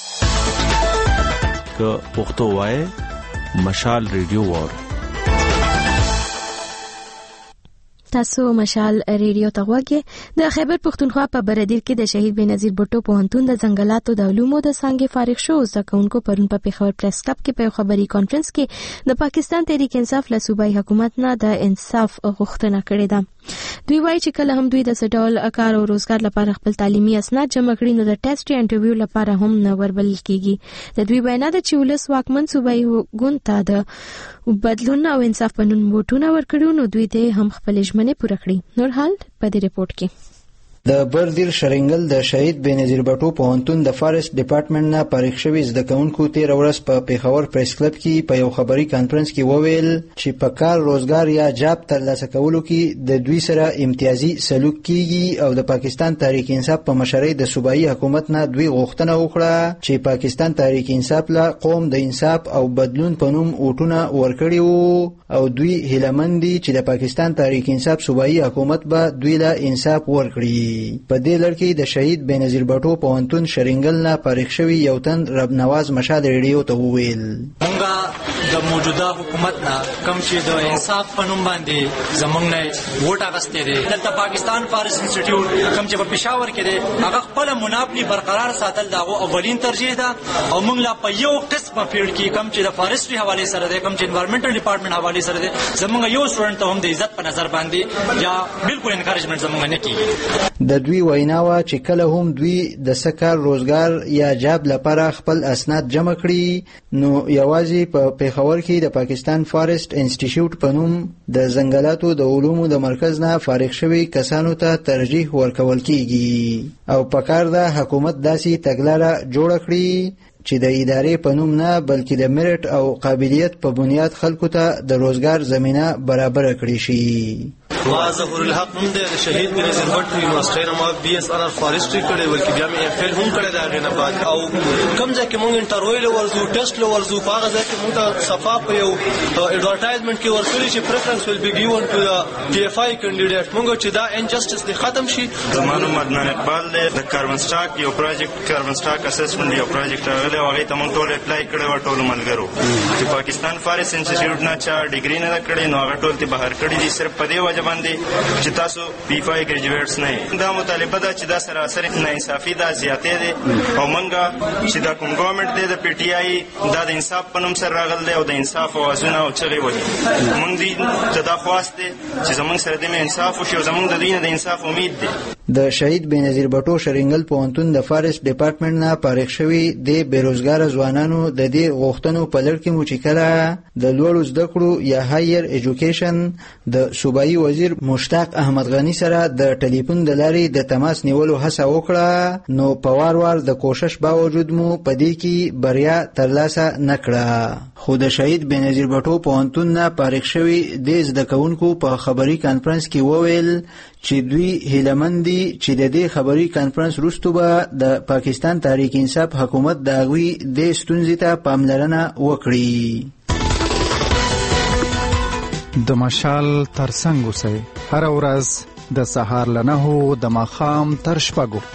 که پښتو وای مشال ریډیو وار تاسو مشال ریډیو ته غوږی. د خیبر پختونخوا په بردیر کې د شهید بنظیر بوټو پوهنتون د ځنګلاتو د علومو د څانګې فارغ شو زده کوونکو پرون په پیښور پریس کلب کې په خبري کانفرنس کې د پاکستان تحریک انصاف له صوبایي حکومت نه د انصاف غوښتنه کړې ده. دوی وایي چې کله هم دوی د سټول کار او روزګار لپاره خپل تعلیمي اسناد جمع کړي نو د ټیسټ یا انټرویو لپاره هم نه وربل کیږي. د دوی وینا ده چې ولس واکمن صوبایي ګوند ته د بدلون او انصاف په نوم ووټونه ورکړي نو دوی ته هم خپل ژمنې پوره کړي. نور حال په دې ریپورت کې د بردیر شرنګل د شهید بېنظیر بټو پوهنتون د فارست ډپارټمنټ نه فارغ شوي زده کوونکو تېره ورځ په پېښور پریس کلب کې په یو خبري کانفرنس کې وویل چې په کار روزګار یا جاب ترلاسه کولو کې د دوی سره امتیازي سلوک کیږي او د پاکستان تحریک انصاف په مشرۍ د صوبایي حکومت نه دوی غوښتنه وکړه چې پاکستان تحریک انصاف له قوم د انصاف او بدلون په نوم اوټونه ورکړي وو او دوی هیلهمند دي چې د پاکستان تحریک انصاف صوبایي حکومت به دوی له انصاف ورکړي. په دې لړ کې د شهید بېنظیر بټو پوهنتون شرنګل نه فارغ شوي یو تن رب نواز مشال ریډیو ته وویل مونږ د موجوده حکومت نه کوم چې د انصاف په نوم باندې زمونږ نه ووټ اخیستی دی دلته پاکستان فارست انسټیټیوټ کوم چې په پېښور کې دی هغه خپله مناپلي برقرار ساتل د هغو اولین ترجیح ده او مونږ لا په یو قسمه فیلډ کې کوم چې د فارسټري حوالې سره دی کوم چې انوایرمنټل ډپارټمنټ حوالې سره دی زمونږ یو سټوډنټ ته هم د عزت په نظر باندې یا بالکل انکارجمنټ زمونږ نه کېږي. د دوی وینا وه چې کله هم دوی د څه کار روزګار یا جاب لپاره خپل اسناد جمع کړي نو یوازې په پېښور کې د پاکستان فارست انسټیټیوټ په نوم د ځنګلاتو د علومو د مرکز نه فارغ شوي کسانو ته ترجیح ورکول کیږي او په کار ده حکومت داسې تګلاره جوړه کړي چې د ادارې په نوم نه بلکې د میرټ او قابلیت په بنیاد خلکو ته د روزګار زمینه برابر کړي شي. ما ظهور الحق نوم دی د شهید بېنظیر بټ یونیورسټۍ نه ما بي اس ار فارسټري کړی بلکې بیا مې اف ایل هم کړی د هغې نه بعد او کوم ځای کې مونږ انټرویو له ورځو ټیسټ له ورځو په هغه ځای کې مونږ ته صفا په یو اډورټایزمنټ کې ورکړي چې پریفرنس ویل بي ګیون ټو د ټي اف آی کینډیډیټ مونږ چې دا انجسټس دی ختم شي. زما نوم عدنان اقبال دی د کاربن سټاک یو پروجیکټ کاربن سټاک اسسمنټ یو پروجیکټ راغلی او هغې ته مونږ ټول اپلای کړی وه ټولو ملګرو چې پاکستان فارست انسټیټیوټ نه چا ډیګري نه ده کړې نو هغه ټول ترې بهر کړي دي صرف په دې وجه باندې چې تاسو پی فای ګریجویټس نه یې. دا مطالبه ده چې دا سراسر ناانصافي ده زیاتې دی او مونږ چې دا کوم ګورنمنټ دی د پی ټي آی دا د انصاف په نوم سره راغلی دی او د انصاف اوازونه او چغې وهي مونږ دوی ته دا خواست دی چې زمونږ سره د انصاف وشي او زمونږ د دوی نه د انصاف امید دی. د شهید بېنظیر بټو شرنګل پوهنتون د فارست ډپارټمنټ نه فارغ شوي د بېروزګاره ځوانانو د دې غوښتنو په لړ کې مو چې کله د لوړو زده کړو یا هایر ایجوکیشن د صوبایي وزیر مشتاق احمد غني سره د ټلیفون د لارې د تماس نیولو هڅه وکړه نو په وار وار د کوشش باوجود مو په دې کې بریا ترلاسه نه کړه. خو د شهید بېنظیر بټو پوهنتون نه فارغ شوي د زده کوونکو په خبري کانفرنس کې وویل چې دوی هیلهمند دي چې د دې خبري کانفرنس وروسته به د پاکستان تحریک انصاف حکومت د هغوی د ستونزې ته پاملرنه وکړي. د مشال ترڅنګ اوسئ هر ورځ د سهار له 9 د ماښام تر 6.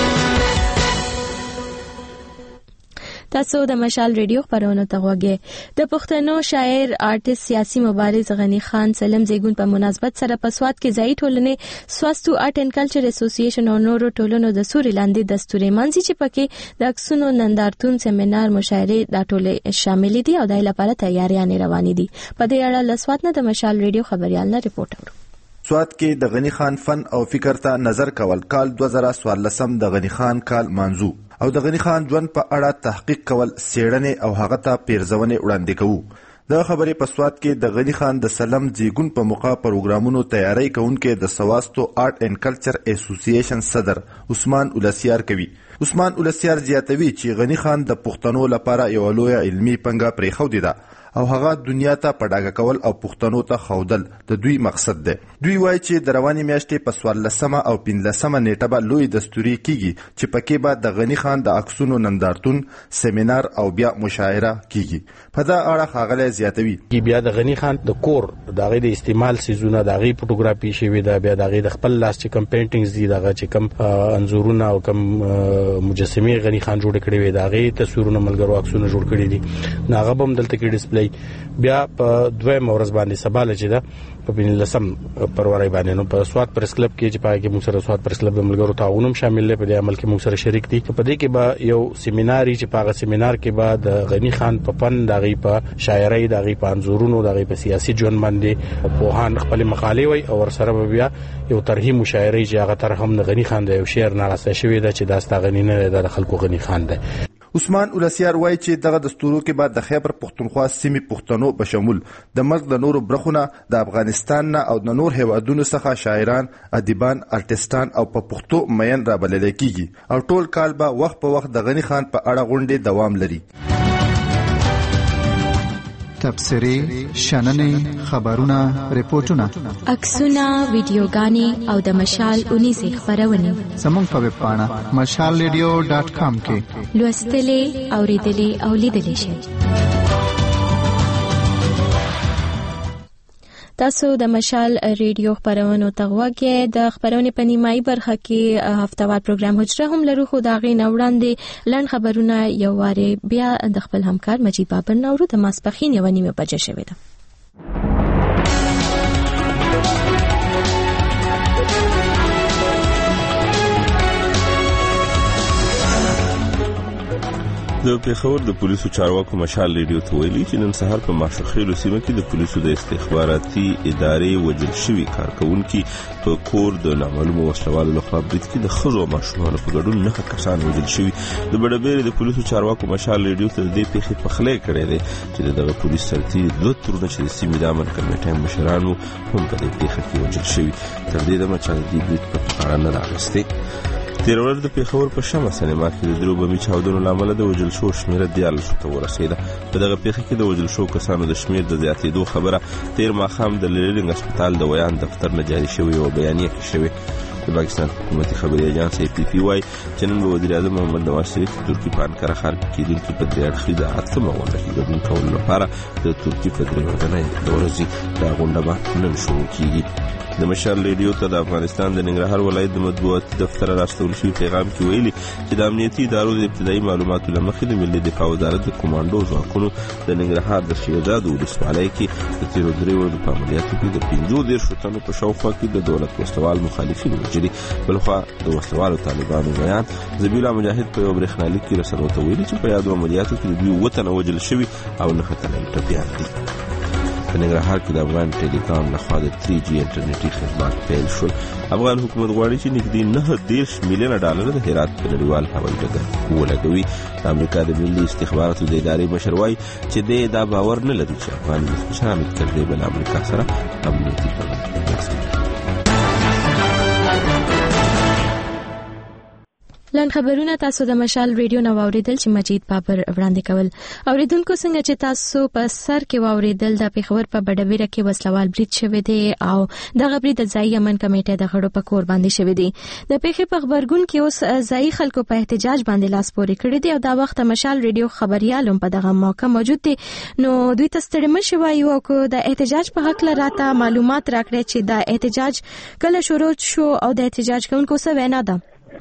تاسو د مشال ریډیو خبرونه ته غوږی. د پښتنو شاعر آرټیست سیاسي مبارز غنی خان سلم زیګون په مناسبت سره په سواد کې ځای ټولنې سواستو آرټ اینڈ کلچر اسوسییشن او نورو ټولنو د سوري لاندې دستوري منځي چې پکې د عکسونو نندارتون سیمینار مشاعره دا ټول شامل دي او د لپاره تیاریاں روانې دي. په دې اړه لسواد نه د مشال ریډیو خبريال نه ریپورت اورو. سواد کې د غنی خان فن او فکر ته نظر کول کال 2014 د غنی خان کال منځو او د غنی خان ژوند په اړه تحقیق کول سیړنې او هغه ته پیرزونې وړاندې کوو. د خبرې په سواد کې د غنی خان د سلم زیګون په موقع پروګرامونو تیاری کوونکې د سواستو آرټ اینڈ کلچر اسوسییشن صدر عثمان اولسیار کوي. عثمان اولسیار زیاتوي چې غنی خان د پښتنو لپاره یو لوی علمي پنګه پرېښودې ده او هغه دنیا ته پډاګه کول او پښتنو ته خودل د دوی مقصد ده. دوی وایي چې د رواني میاشتې په 14 او 15 نیټه به لوی دستوري کیږي چې پکې به د غنی خان د عکسونو نندارتون سیمینار او بیا مشاعره کیږي. په دا اړه ښاغلی زیاتوي بیا د غنی خان د کور د هغې د استعمال سیزونه د هغې فوټوګرافي شوې ده بیا د هغې د خپل لاس چې کم پینټینګز دي دغه چې کم انځورونه او کم مجسمې غنی خان جوړ کړي وي د هغې تصویرونه ملګرو عکسونه جوړ کړي دي نو هغه به هم دلته کې ډسپلی بیا په 2 ورځ باندې سبا لچې ده په 15 فروری باندې نو په سواد پریس کلب کې چې پای کې موږ سره سواد پریس کلب د ملګرو تعاون شامل دی په دې عمل کې موږ سره شریک دي په دې کې به یو سیمینار چې په هغه سیمینار کې به د غنی خان په فن دغه په شاعرۍ دغه په انځورونو دغه په سیاسي ژوند باندې په هان خپل مقالې وي او سره بیا یو ترهیم مشاعرۍ چې هغه تر هم غنی خان د یو شعر ناراسته شوی ده چې داستا غنی نه د خلکو غنی خان ده. عثمان اولسیار وایي چې دغه دستورو کې بعد د خیبر پختونخوا سیمې پښتنو بشمول د ملک د نورو برخونه د افغانستان نه او د نور هیوادونو څخه شاعران، ادیبان، ارټسټان او په پښتو مین را بلل کیږي او ټول کال به وخت په وخت د غنی خان په اړه غونډې دوام لري. تبصرې، شننې، خبرونه، ریپورتونه، عکسونه، ویډیوګانې او د مشال 19 خبرونه زموږ په ویب پاڼه mashalradio.com کې لوستلې، اوریدلې او لیدلې شئ. تاسو د مشال ریډیو خبرونو تغواګه د خبرونې په نیمایي برخه کې هفتهوار پروګرام حجره هم لرو، خو دا غي نوړاندې لړن خبرونه یو واره بیا د خپل همکار مجید بابر نورو د ماسپخین یو نیمه بجې شوې ده. د پیښور د پولیسو چارواکو مشال ریډیو ته ویلي چې نن سهار په ماشوخیلو سیمه کې د پولیسو د استخباراتي ادارې وجل شوي کارکونکي په کور د نامعلومو وسلوالو لخوا برید کې د ښځو او ماشومانو په ګډون 9 کسان وژل شوي. د بډبېرې د پولیسو چارواکو مشال ریډیو ته د دې پیښې پخلی کړی دی چې دغه پولیس سرتي 2 تورونه چې د سیمې د امن کمیټې مشرانو هم په دې پیښه کې وژل شوي. تر دې دمه چې د دې برید په اړه نه راغستې. تیر ورځ د پیښور په شمع سینما کې د درو بمي چاودنو لامل د وژل شو شمیره 14 ته ورسېده. په دغه پیښه کې د وژل شو کسانو د شمیر د زیاتېدو خبره تیر ماښام د لیلینګ هسپتال د ویان دفتر نه جاري شوې او بیانیه کې شوې. د پاکستان حکومتي خبري اژانس APP وايي چې نن وزیر اعظم محمد نواز شریف د ترکی په انکره ښار کې کېدونکي په درې اړخیزه اتمه غونډه کې ګډون کولو لپاره د ترکی په درې ورځنۍ د ورځې دا غونډه به نن شروع کېږي. د مشال ریډیو ته د افغانستان د ننګرهار ولایت د مطبوعاتي دفتر راستول شوی پیغام کې ویلي چې د امنیتي ادارو د ابتدایي معلوماتو له مخې د ملي دفاع وزارت د کمانډو ځواکونو د ننګرهار د شیرزاد ولسوالۍ کې د تیرو 3 ورځو په عملیاتو کې د 15 تنو په شاوخوا کې د دولت وسلوال مخالفین وژلي. بلخوا د وسلوالو طالبانو بیان ذبیح الله مجاهد په یو برېښنالیک کې رسنیو ته ویلي چې په یادو عملیاتو کې د دوی 7 تنه وژل شوي او 9 تنه ټپیان دي. په ننګرهار کې د افغان ټیلیکام لخوا د 3G انټرنیټي خدمات پیل شول. افغان حکومت غواړي چې نږدې 9 میلیونه ډالر د هرات په نړیوال هوایي ډګر ولګوي. د امریکا د ملي استخباراتو د ادارې مشر وایي چې دا باور نه لري چې افغان مشران تر دې بل امریکا سره امنیتي تړون لاسلیک. لن خبرونه تاسو د مشال ریډیو نو اوریدل چې مجید بابر وړاندې کول. اوریدونکو څنګه چې تاسو په سر کې اوریدل د پیښور په بډبېره کې وسلوال برید شوی دی او دغه برید د ځای امن کمیټې د غړو په کور باندې شوی دی. د پیښې په خبرګون کې اوس ځای خلکو په احتجاج باندې لاس پورې کړی دی او دا وخت مشال ریډیو خبريال هم په دغه موقع موجود دي. نو دوی ته ستړي مشي وایو او د احتجاج په حق لراته معلومات راکړي چې دا احتجاج کله شروع شو او د احتجاج کوونکو څه وینا ده.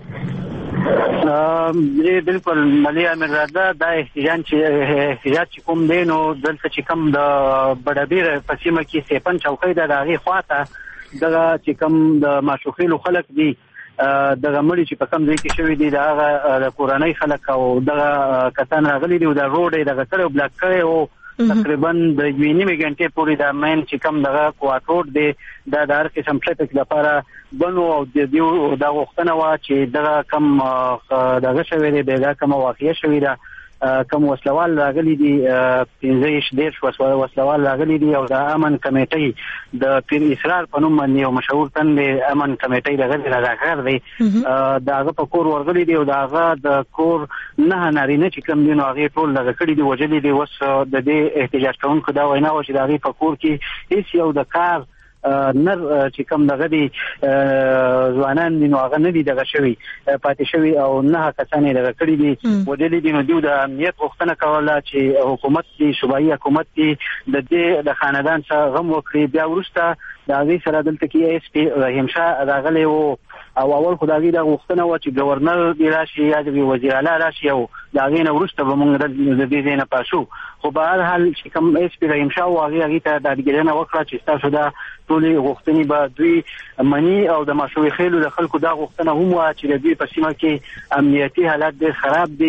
بالکل ملي امرزاده دا احتجاج کوم دی نو دلته چې کوم د بډبېره په سیمه کې سیپن چوکۍ د هغې خواته دغه چې کوم د ماشوخیلو خلک دي دغه مړي چې په کوم ځای کې شوي دي د هغه کورنۍ خلک او دغه کسان راغلي دي او د روډ یې دغه کړی بلاک کړی او تقریبا د 2 غنټې پورې د مین چې کوم دغه کوارټ دی دا د هر قسم ټریفیک لپاره بنو او د غوښتنه وه چې دغه کم دغه شوی دی دا کومه واقعه شوې ده کوم وسلوال راغلي دي 15 وسلوال راغلي دي او د امن کمیټې د پیر اسرار په نوم باندې یو مشهور تن دی امن کمیټې دغه راغر دی د هغه په کور ورغلي دي او د هغه د کور نه نارینه چې کوم دي نو هغه ټول دغه کړي دي وجلي دي. اوس د دې احتجاج کوونکو دا وینا و چې د هغې په کور کې هیڅ یو د کار نر چې کوم دغه دي ځوانان دي نو هغه نه دي دغه شوي پاتې شوي او 9 کسان دغه کړي دي وجلي دي. نو دوی د امنیت غوښتنه کوله چې حکومت دي صوبایي حکومت دي د دې د خاندان سره غم وکړي. بیا وروسته د هغې سره دلته کې SP رحیم شاه راغلی و او اول خو د هغې دا غوښتنه وه چې ګورنر دې راشي یا د وزیر اعلی راشي او د هغې نه وروسته به موږ د دې ځای نه پاشو. خو به هر حال چې کوم SP رحیم شاه و هغې ته ډاډګیرنه وکړه چې ستاسو دا ټولې غوښتنې به دوی مني او د ماشوخیلو د خلکو دا غوښتنه هم وه چې د دوی په سیمه کې امنیتي حالت ډېر خراب دی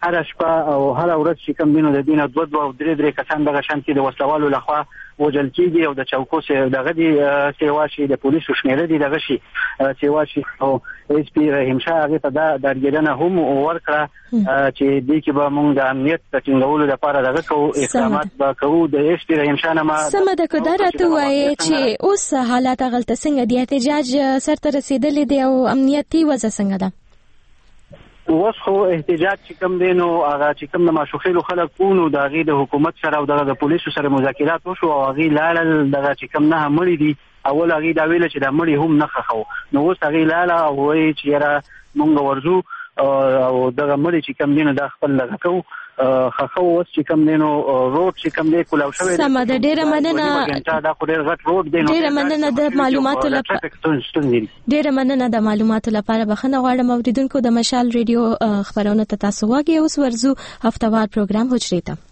هر شپه او هر ورځ چې کوم دینو د دینه 2 او 3 کسان دغه شانتي د وسلوالو لخوا وجل کیږي او د چوکو سره دغه دی سیوا شي د پولیسو شمیره دی دغه شي سیوا شي او اس پی رحیم شاه هغه ته د درګیدنه هم ورکړه چې دې کې به موږ د امنیت د ټینګولو لپاره دغه کوو اقدامات به کوو د اس پی رحیم شاه نامه سم د قدرت وایي چې اوس حالات غلطه څنګه دي احتجاج سره رسیدلې دی او امنیتي وضع څنګه ده اوس خو احتجاج چې کوم دی نو هغه چې کوم د ماشوخیلو خلک وونو د هغې د حکومت سره او د پولیسو سره مذاکرات وشو او هغې لاړل دغه چې کوم نه مړي دي اول هغې دا ویله چې دا مړي هم نه ښخوو نو اوس هغې لاړه او وایي چې یاره مونږ ورځو او دغه مړي چې کوم دی نو دا خپل دغه کوو خخو اوس چې کوم دی نو روډ چې کوم دی کولاو شوی سم ده ډېره مننه دا خو ډېر غټ روډ دی نو ډېره مننه د معلوماتو لپاره ډېره مننه د معلوماتو لپاره بخښنه غواړم اوریدونکو د مشال ریډیو خبرونه ته تاسو واګي اوس ورزو هفتوار پروګرام حجرې ته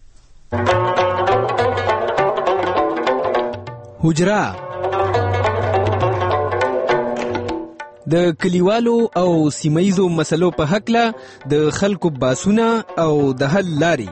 حجره د کلیوالو او سیمایزو مسلو په حق له د خلکو باسونه او د حل لاري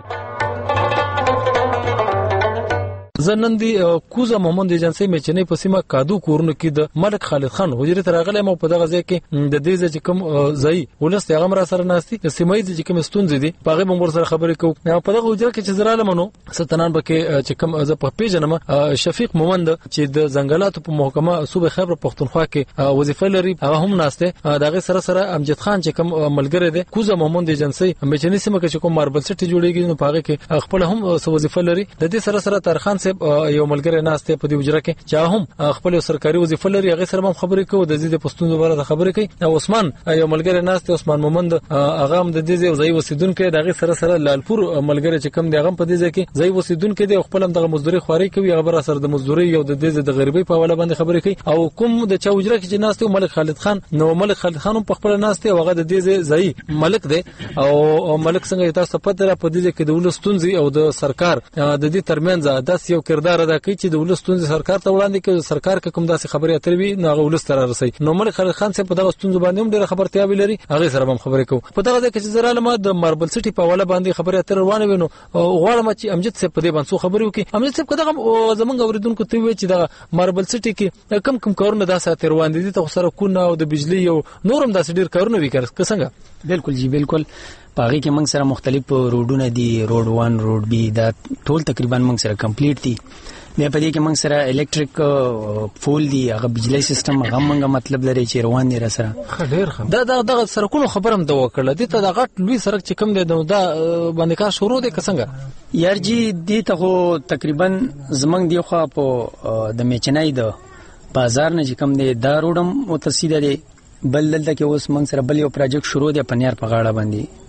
زنن دی کوزه محمد ایجنسی میچنی په سیمه کادو کورونو کې د ملک خالد خان حجره تر غلې مو په دغه ځای کې د دې چې کوم ځای ولست هغه مر سره ناشتي د سیمایز چې کوم ستونزې دي په هغه مور سره خبرې کوو په دغه حجره کې چې زراله منو ستنان بکې چې کوم از په پیژنم شفیق مومند چې د ځنګلاتو په محکمه صوبه خیبر پختونخوا کې وظیفه لري هغه هم ناشته دغه سره امجد خان چې کوم ملګری دی کوزه محمد ایجنسی میچنی سیمه کې کوم ماربل سټي جوړیږي نو په هغه کې خپل هم وظیفه لري د دې سره ترخان یو ملګری ناشته په دې وجره کې چې هم خپل سرکاري وظیفه لري هغه سره هم خبرې کوي د دې پښتون دوباره خبرې کوي او عثمان یو ملګری ناشته عثمان مومند هغه هم د دې ځای وسیدونکو دغه سره لالپور ملګری چې کم دی هغه په دې ځای کې ځای وسیدونکو دی خپل هم د مزدوري خواري کوي هغه سره د مزدوري یو د دې د غریبۍ په حواله باندې خبرې کوي او کوم د چا وجره کې ناشته ملک خالد خان نو ملک خالد خان په خپل ناشته هغه د دې ځای ملک دی او ملک څنګه تاسو پته را په دې کې د ولستونځي او د سرکار د دې ترمنځ داس یو کردار ادا کوي چې د ولستونځي سرکار ته وړاندې کوي سرکار کوم داسې خبرې اترې وي نو هغه ولست را رسي نو ملک خالد خان څخه په دغه ستونزو باندې هم ډېر خبرتیا لري هغه سره هم خبرې کوي په دغه ځای کې چې زراله ما د ماربل سټي په حواله باندې خبرې اترې روانه وینو غواړم چې امجد څخه په دې باندې خبرې وکړي امجد څخه دغه زمونږ اوریدونکو ته وی چې د ماربل سټي کې کم کارونه داسې روان دي ته سره کونه او د بجلی او نورم داسې ډېر کارونه وکړ څنګه بالکل جی بالکل پاغي کې موږ سره مختلف روډونه دي روډ 1 روډ بي دا ټول تقریبا موږ سره کمپلیټ دي بیا په دې کې موږ سره الکتریک فول دی هغه بجلی سیستم هغه موږ مطلب لري چې روان دي را سره ډېر ښه دا سرکونو خبرم د وکړه دي ته دا غټ لوی سرک چې کوم دی دا باندې کار شروع دی څنګه یار جی دې ته تقریبا زمنګ دی خو په د میچنای د بازار نه چې کوم دی دا روډم متصیده دی بل دلته کې اوس موږ سره بل یو پروجیکټ شروع دی پنیار په غاړه باندې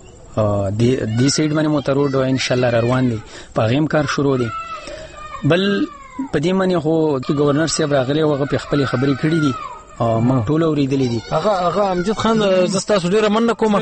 دی سایډ باندې موټر روډ ان شاء الله روان دي په غیم کار شروع دي بل په دې باندې خو گورنر صاحب راغلی او هغه په خپل خبرې کړې دي موږ ټول اوریدلې دي هغه امجد خان زستا سړي رمن کوم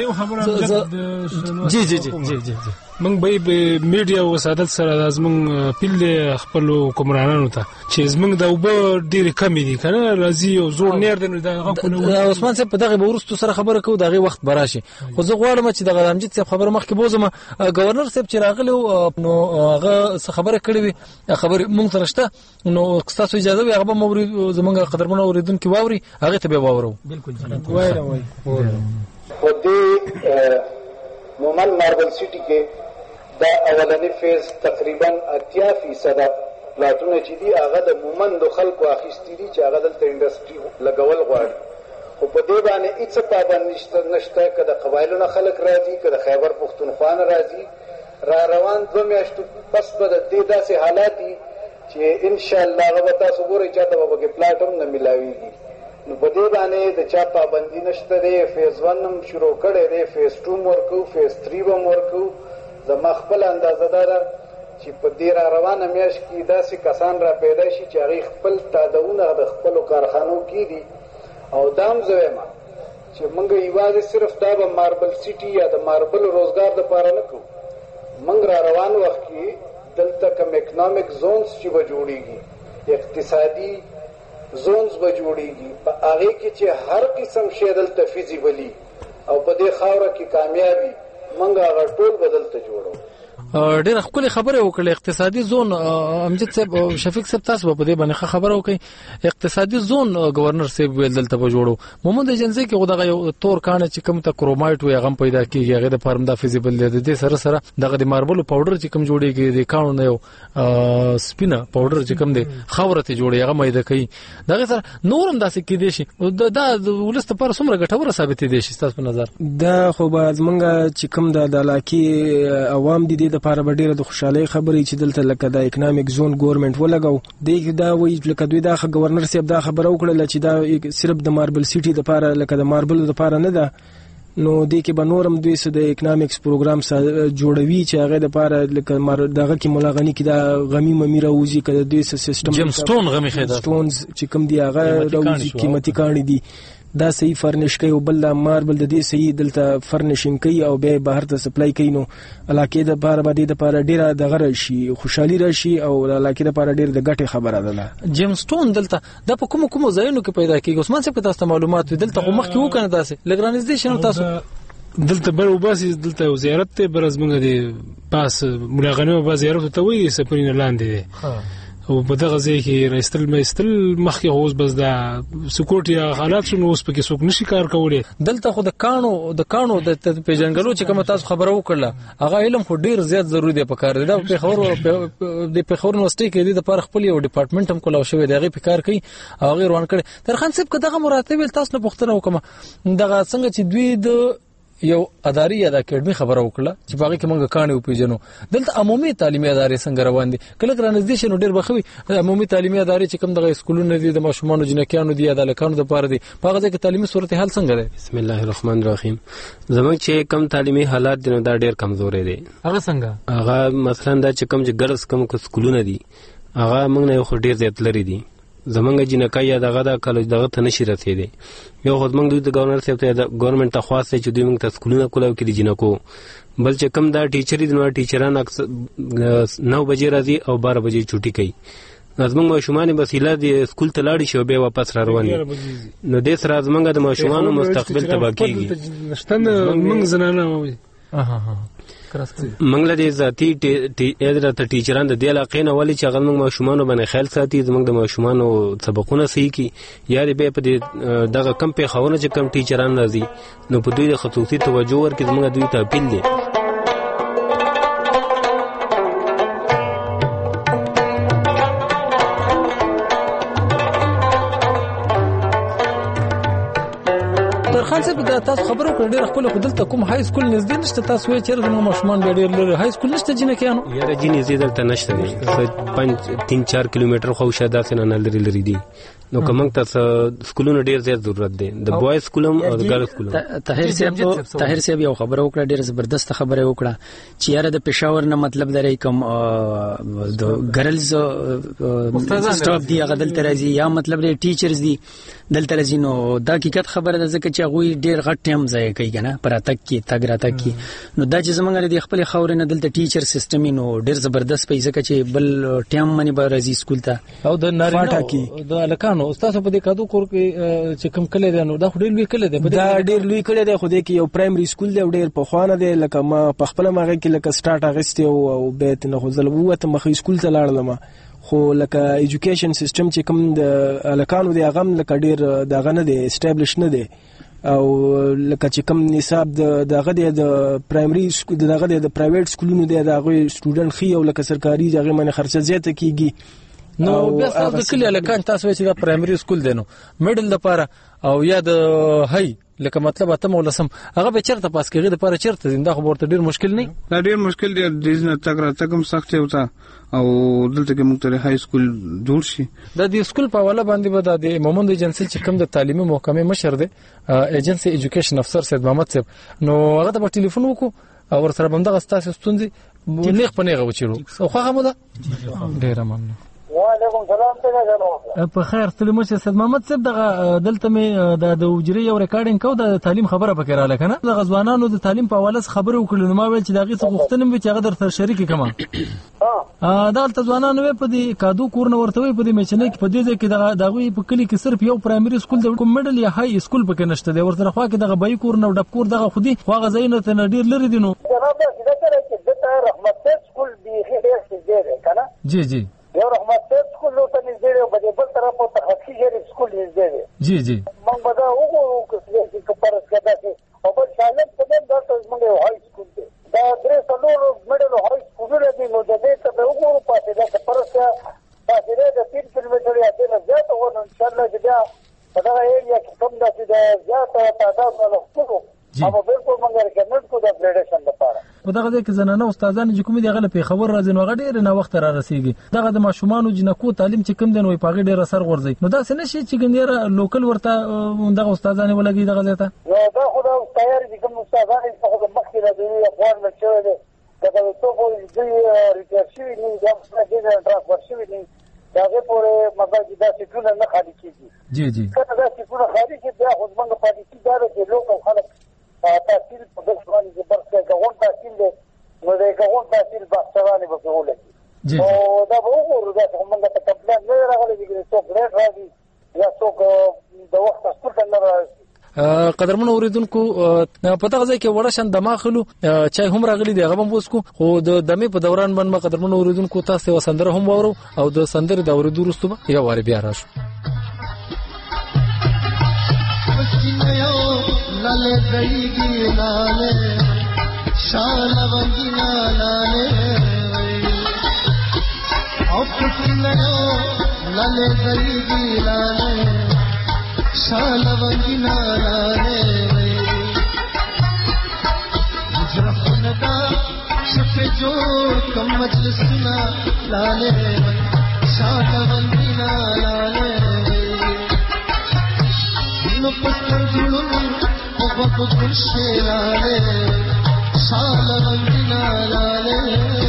جی جی جی جی جی موږ به میډیا او سعادت سره لازم پیل خپل کومرانانو ته چې زمونږ د وب ډېر کمی دي کنه راځي او زور نیر دی دا عثمان صاحب په دغه ورستو سره خبره کوو دغه وخت براشي خو زه غواړم چې دغه امجد صاحب خبره مخکې بوزم گورنر صاحب چې راغلی نو هغه خبره کړې وي خبره مونږ سره شته نو تاسو اجازه وي هغه موري زمونږ قدرمنو اوریدونکو واوري هغه ته به واورو بالکل وای خو دې مومن ماربل سټي کې دا اولنی فیز تقریبا 80% پلاټونه چې دي هغه د مومند خلکو اخیستي دي چې هغه دلته انډستری لګول غواړي خو په دې باندې هیڅ پابند نشته که د قبایلو نه خلک راځي که د خیبر پښتونخوا نه راځي را روان 2 میاشتو پس به د دې داسې حالات دي چې ان شاء الله هغه به تاسو ګورئ چاته به پکې پلاټ هم نه میلاویږي نو په دې باندې د چا پابندي نشته دی فیز 1 هم شروع کړی دی فیز 2 هم ورکوو فیز 3 به هم ورکوو زما خپل اندازه دا ده چې په دې را روانه میاشت کې داسې کسان را پیدا شي چې هغوی خپل تادونه د خپلو کارخانو کې دي او دا هم زه وایم چې موږ یوازې صرف دا به ماربل سټي یا د ماربل روزګار دپاره نه کوو موږ را روان وخت کې دلته کوم اکنامک زونز چې به جوړېږي اقتصادي زونز به جوړېږي په هغې کې چې هر قسم شی دلته فیزیبلي او په دې خاوره کې کامیابي موږ هغه ټول بدلته جوړو. ډېر خپل خبره وکړه. اقتصادي زون امجد صاحب شفیق صاحب تاسو په دې باندې خبره وکړي. اقتصادي زون گورنر صاحب ویل دلته به جوړو. محمد ایجنسی کې خدای یو تور کانه چې کوم ته کرومایټ وي هغه پیدا کیږي، هغه د فارم دا فیزیبل دی. د سره سره دغه د ماربل پاوډر چې کوم جوړیږي د کانو نه یو سپینه پاوډر چې کوم دی خوره ته جوړي هغه مېده کوي. دغه سره نورم داسې کې دي شي دا ولست پر څومره ګټوره ثابت دي شي تاسو په نظر؟ دا خو به زمونږ چې کوم د علاقې عوام دي د لپاره به ډیره د خوشحالۍ خبرې چې دلته لکه د اکنامک زون ګورنمنت ولګاو دی دا وایي لکه دوی دا گورنر صاحب دا خبره وکړه چې دا صرف د ماربل سیټي د لپاره لکه د ماربل د لپاره نه ده، نو دې کې به نورم دوی څه د اکنامکس پروګرام جوړوي چې هغه د لپاره لکه دغه کې ملاغني کې دا غمی ممی راوځي کده دوی سیستم جیم سټون غمی خیدا سټونز چې کوم دی هغه راوځي قیمتي کانی دي دا صحیح فرنش کوي او بل ماربل د دې صحیح دلته فرنشینګ کوي او به بهر ته سپلای کوي. نو علاقې د بار باندې د پاره ډیره د غره شي خوشحالي راشي او علاقې د پاره ډیره د ګټه خبره ده. جیم سټون دلته د په کوم ځایونو کې پیدا کیږي؟ عثمان صاحب تاسو معلومات دلته خو مخکې وکنه داسې لګرانیزیشن تاسو دلته بر وباسي دلته زیارت ته برز موږ دی پاس ملاغنه وبا زیارت ته وی سپرین لاندې او په دغه ځای کې راستل مخکې اوس بس دا سکیورټي حالات شنو اوس پکې څوک نشي کار کولای. دلته خو د کانو د پیژنګلو چې کوم تاسو خبره وکړه هغه علم خو ډیر زیات ضروری دی په کار دی. د پیښور یونیورسيټي کې د پر خپل یو ډپارټمنټ هم کولاو شوی دی هغه په کار کوي هغه روان کړي. درخان صاحب کداغه مراتب تاسو نه پوښتنه وکم دغه څنګه چې دوی د یو اداري یا د اکیډمي خبره وکړه چې باغې کې موږ کانې وپیژنو دلته عمومي تعلیمي ادارې څنګه روان دي کله رانږدې شنو ډېر بخوي عمومي تعلیمي ادارې چې کوم دغه سکولونه دي د ماشومانو جنکیانو دي د لکانو د پاره دي په هغه کې تعلیمي صورتحال څنګه ده؟ بسم الله الرحمن الرحیم. زموږ چې کم تعلیمي حالات دي نو دا ډېر کمزورې دي. هغه څنګه؟ هغه مثلا دا چې کم چې ګرز کم سکولونه دي هغه موږ نه خو ډېر زیات لري دي. زمونږ جنکای یا دغه د کالج دغه ته نشي رسیدي. یو خود موږ د گورنر صاحب ته د ګورنمنت ته خواسته چې دوی موږ ته سکولونه کولاو کې دي جنکو بل چې کم دا ټیچر دي نو ټیچران 9 بجې راځي او 12 بجې چټي کوي. زمونږ ماشومان بسیله د سکول ته لاړ شي او به واپس را رواني نو د سره زمونږ د ماشومان مستقبل تباہ کیږي. نشته موږ زنانه وي منګله دې ذاتی اداره ته ټیچران د دې علاقې نه ولې چې هغه موږ ماشومان باندې خیال ساتي زموږ د ماشومان سبقونه صحیح کی یا دې په دغه کم په خاونه چې کم ټیچران راځي نو په دوی د خصوصي توجه ورکړي زموږ دوی ته اپیل دي. خان صاحب دا تاسو خبرو کړ ډېر خپل خپل کوم های سکول نږدې نشته تاسو یې چیرې زموږ ماشومان ډېر لري های سکول نشته جنکیانو یاره جنې زیدل ته نشته دي 5-3-4 کیلومتر خو شاده څنګه نه لري دي نو کوم تاسو سکولونو ډېر زیات ضرورت دی د بوای سکولم او د ګرل سکولم. طاهر صاحب یو خبره وکړه ډېر زبردست خبره وکړه چې یاره د پېښور نه مطلب درې کوم د ګرلز سټاف دی هغه دلته راځي یا مطلب د ټیچرز دی دلته راځي نو دا حقیقت خبره ده ځکه چې هغه ډېر غټ ټیم ځای کوي کنه پر اتک کې تګ راتک کې نو دا چې زمونږ د خپل خاور نه دلته ټیچر سیستم نو ډېر زبردست پیسې چې بل ټیم منی به راځي سکول ته او د نارینه د الکانو استاد په دې کادو کور کې چې کوم کله دی نو دا ډېر لوی کله دی دا ډېر لوی کله دی خو دې کې یو پرایمري سکول دی ډېر په خوانه دی لکه ما په خپل ماغه کې لکه سٹارټ اغسته او بیت نه خو ځل وته مخې سکول ته لاړم خو لکه ایجوکیشن سیستم چې کوم د الکانو دی هغه لکه ډېر دغه نه دی اسټابلیش نه دی او لکه چې کوم نصاب دغه د پرایمري سکول دغه د پرایویټ سکولونو دی دغه سټوډنټ خي او لکه سرکاري دغه منه خرچه زیاته کیږي نو بیا تاسو د کلی الکان تاسو چې دا پرایمري سکول دی نو میډل لپاره او یا د هاي لکه مطلب اته مولسم هغه به چرته پاس کېږي د پاره چرته زنده خو ورته ډیر مشکل نه دا ډیر مشکل دی د دې تک را تکم سخت وتا او دلته کې موږ ته هاي سکول جوړ شي د دې سکول په والا باندې به د مومند ایجنسی چې کوم د تعلیمي محکمې مشر دی ایجنسی ایجوکیشن افسر سید محمد صاحب نو هغه ته ټلیفون وکړو او ورسره بنده غستاسه ستوندې نیغ په نیغه وچیرو او خو هغه مو ده ډیر مننه وعلیکم سلام څنګه جناب په خیر ستړي مشه سید محمد صاحب دغه دلته مې د وجري یو ریکارډینګ کو د تعلیم خبره پکې رااله کنه د غزوانانو د تعلیم په حواله خبره وکړل نو ما ویل چې دغه څه غوښتنه مې چې هغه درته شریک کما دلته ځوانانو په دې کادو کورن ورته وي په دې میچنه کې په دې ځای کې دغه په کلی کې صرف یو پرایمري سکول د کوم میډل یا های سکول پکې نشته دی ورته خو کې دغه بای کورن او ډب کور دغه خودي خو غزاینه ته ډیر لري دي نو جناب دا چې د رحمت سکول دی خیر څه دی کنه جی جی یو رحمت سکول ته نږدې دی په بل طرف ته حقیقي سکول نږدې دی جی جی موږ به دا وګورو چې کپارس کده چې او په شالت په دې دا موږ یو های سکول دی دا درې څلور میډل های سکول دی نو د دې ته وګورو پاتې دا کپارس پاتې د 3 کیلومتر یا د نه زیات و نو ان شاء الله چې دا په دا ایریا کې کوم دا چې زیات تعداد نه وکړو او بالکل موږ ریکمند کوو د اپګریډیشن لپاره په دغه ځای کې زنانه استادان چې کوم دي غل په خبر راځي نو غډیر نه وخت را رسیږي دغه د ماشومان جنکو تعلیم چې کوم دي نو په غډیر اثر ورځي نو دا څه نشي چې ګندره لوکل ورته دغه استادان ولګي دغه ځای ته دا خو دا تیار دي کوم استادان چې په مخکې راځي افغان مچوي دي دا څه په دې ریټرشي نه دا د ترانسفر نه داغه پورې مګر دا څه نه خالي کیږي جی جی کله دا څه خالي کیږي بیا خو موږ پاتې کیږي چې لوکل خلک تحصیل په دغه باندې برخه کوي تحصیل نو دا کوم تحصیل بحثوانه به ولګي او دا به وګورو دا موږ ته کمپلین نه راغلي چې څوک ریټ راځي یا څوک د وخت څخه نه راځي قدرمن اوریدونکو په دغه ځای کې وړه شان دماغلو چې هم راغلي دی هغه بوسکو خو د دمه په دوران باندې قدرمن اوریدونکو تاسو وسندره هم وورو او د سندره د اوریدو وروسته یو واره بیا راشو लाले दईगी लाले शाल वंगिना लाले औपटिनयो लाले दईगी लाले शाल वंगिना लाले जरखनदा सफे जो कम मजलिसना लाले शाल वंगिना लाले नो पत्थर जुलूम وقت الشلالة شال رنگنا لالے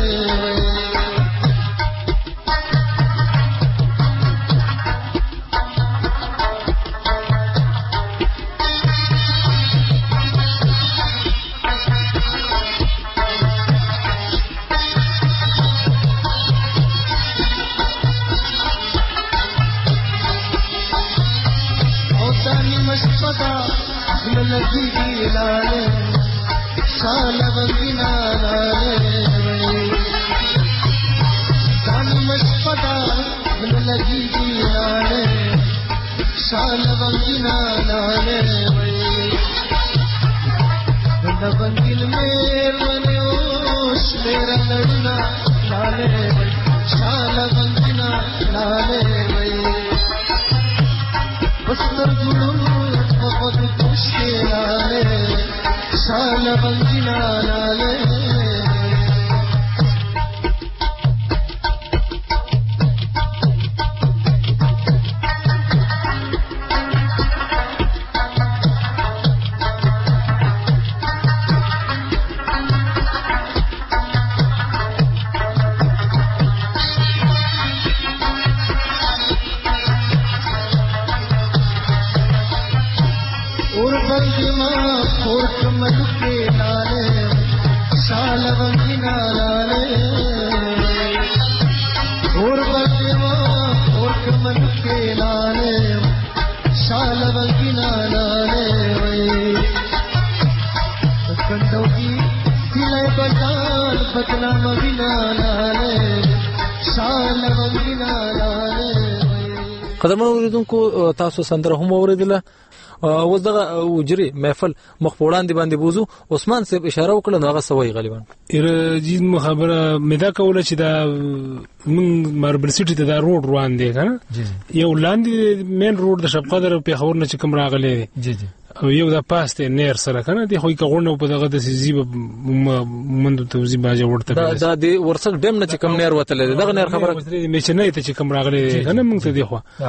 लगी लाले शाल वंगिना लाले दान मस्पदा लगी लाले शाल वंगिना लाले वंगिल में मने ओश मेरा लड़ना लाले शाल वंगिना लाले बस्तर जुलूम وقت تشكيلالي شال بنجنا لالي قدرمن اوریدونکو تاسو سندره هم اوریدله اوس دغه وجري محفل مخپوړان دی باندې بوزو عثمان صاحب اشاره وکړه نو هغه سوي غالبا جی مخابره مدا کوله چې دا من ماربل سټی ته دا روډ روان دی کنه یو لاندې مین روډ د شپقدر په خور نه چې کوم راغلی جی جی او یو دا پاسته نیر سره کنه دی خو کغونه په دغه د سیزي مند توزی باجه ورته دا دی ورڅک ډیم نه چې کوم نیر وتل دغه نیر خبره مې چې نه ته چې کوم راغلی کنه موږ ته دی خو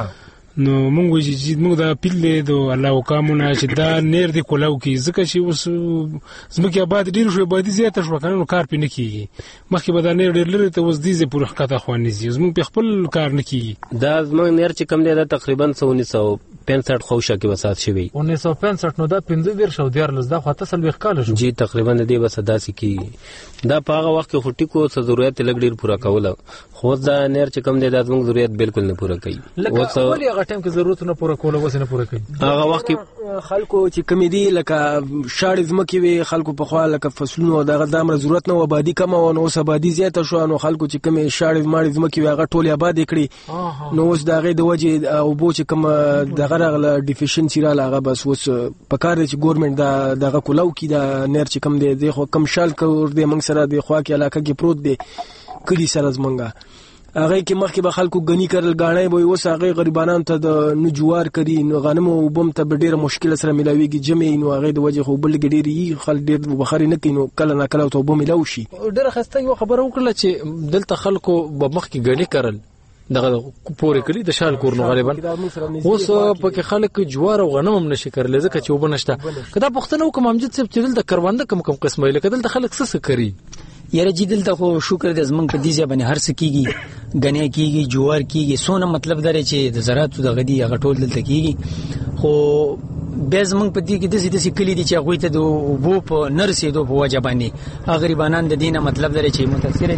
نو مونږ وایي چې موږ دا اپیل دی د الله حکامونه چې دا نیر دی کولاو کی ځکه چې اوس زمکه آباد ډیر شو آبادی زیاته شو کنه نو کار پې نه کیږي مخکې به دا نیر ډیر لري ته اوس دیزه پورې ښکته خوانې زی زموږ په خپل کار نه کیږي دا زموږ نیر چې کم دی دا تقریبا 1965 خوشه کې وسات شوی 1965 نو دا 15 شو دیر لز دا خو تاسو لوي ښکاله شو جی تقریبا دې بس داسې کیږي دا په هغه وخت کې خټي کو څه ضرورت لګ ډیر پورا کوله خو دا نیر چې کم دی دا زموږ ضرورت بالکل نه پورا کوي اوس ولې هغه ټیم کې ضرورت نه پورا کوله وسه نه پورا کوي هغه وخت کې خلکو چې کمی دی لکه شاړې زمکې وي خلکو په خوا لکه فصلونو دغه دامر ضرورت نه و آبادی کم او نو آبادی زیاته شو نو خلکو چې کمی شاړې ماړې زمکې وي هغه ټول آباد کړي نو اوس دغه د وجه او بو چې کم دغه رغله ډیفیشنسي را لاغه بس اوس په کار دی چې ګورنمنت دغه کولاو کی دا نیر چې کم دی د خو کم شال کور دی موږ سره د خوا کې علاقه کې پروت دی کلی سره زمونږه هغه کې مخکې به خلکو غنی کړل غاڼې به اوس هغه غریبانان ته د نجوار کړي نو غنم او بم ته ډیره مشکل سره ملاويږي جمع نو هغه د وجه خو بل ډیری خل ډیر بخاري نه کینو کله نه کله ته بم ملاوي شي ډیره خسته یو خبره وکړه چې دلته خلکو به مخکې غنی کړل دغه پورې کړی د شال کور نو غالبا اوس پکې خلک جوار او غنم هم نشي کړل ځکه چې وبنشته کدا پښتنو کوم امجد صاحب چې دلته کروانده کم قسمه لکه دلته خلک څه کوي یاره جی دلته خو شکر دې زمونږ په دې ځای باندې هر څه کیږي غنی کیږي جوار کیږي سونه مطلب درې چې د زراعت د غدي هغه ټول دلته کیږي خو به زمونږ په دې کې د کلی دي چې هغه ته د وبو په نرسې دو په وجه باندې غریبانان د دینه مطلب درې چې متاثر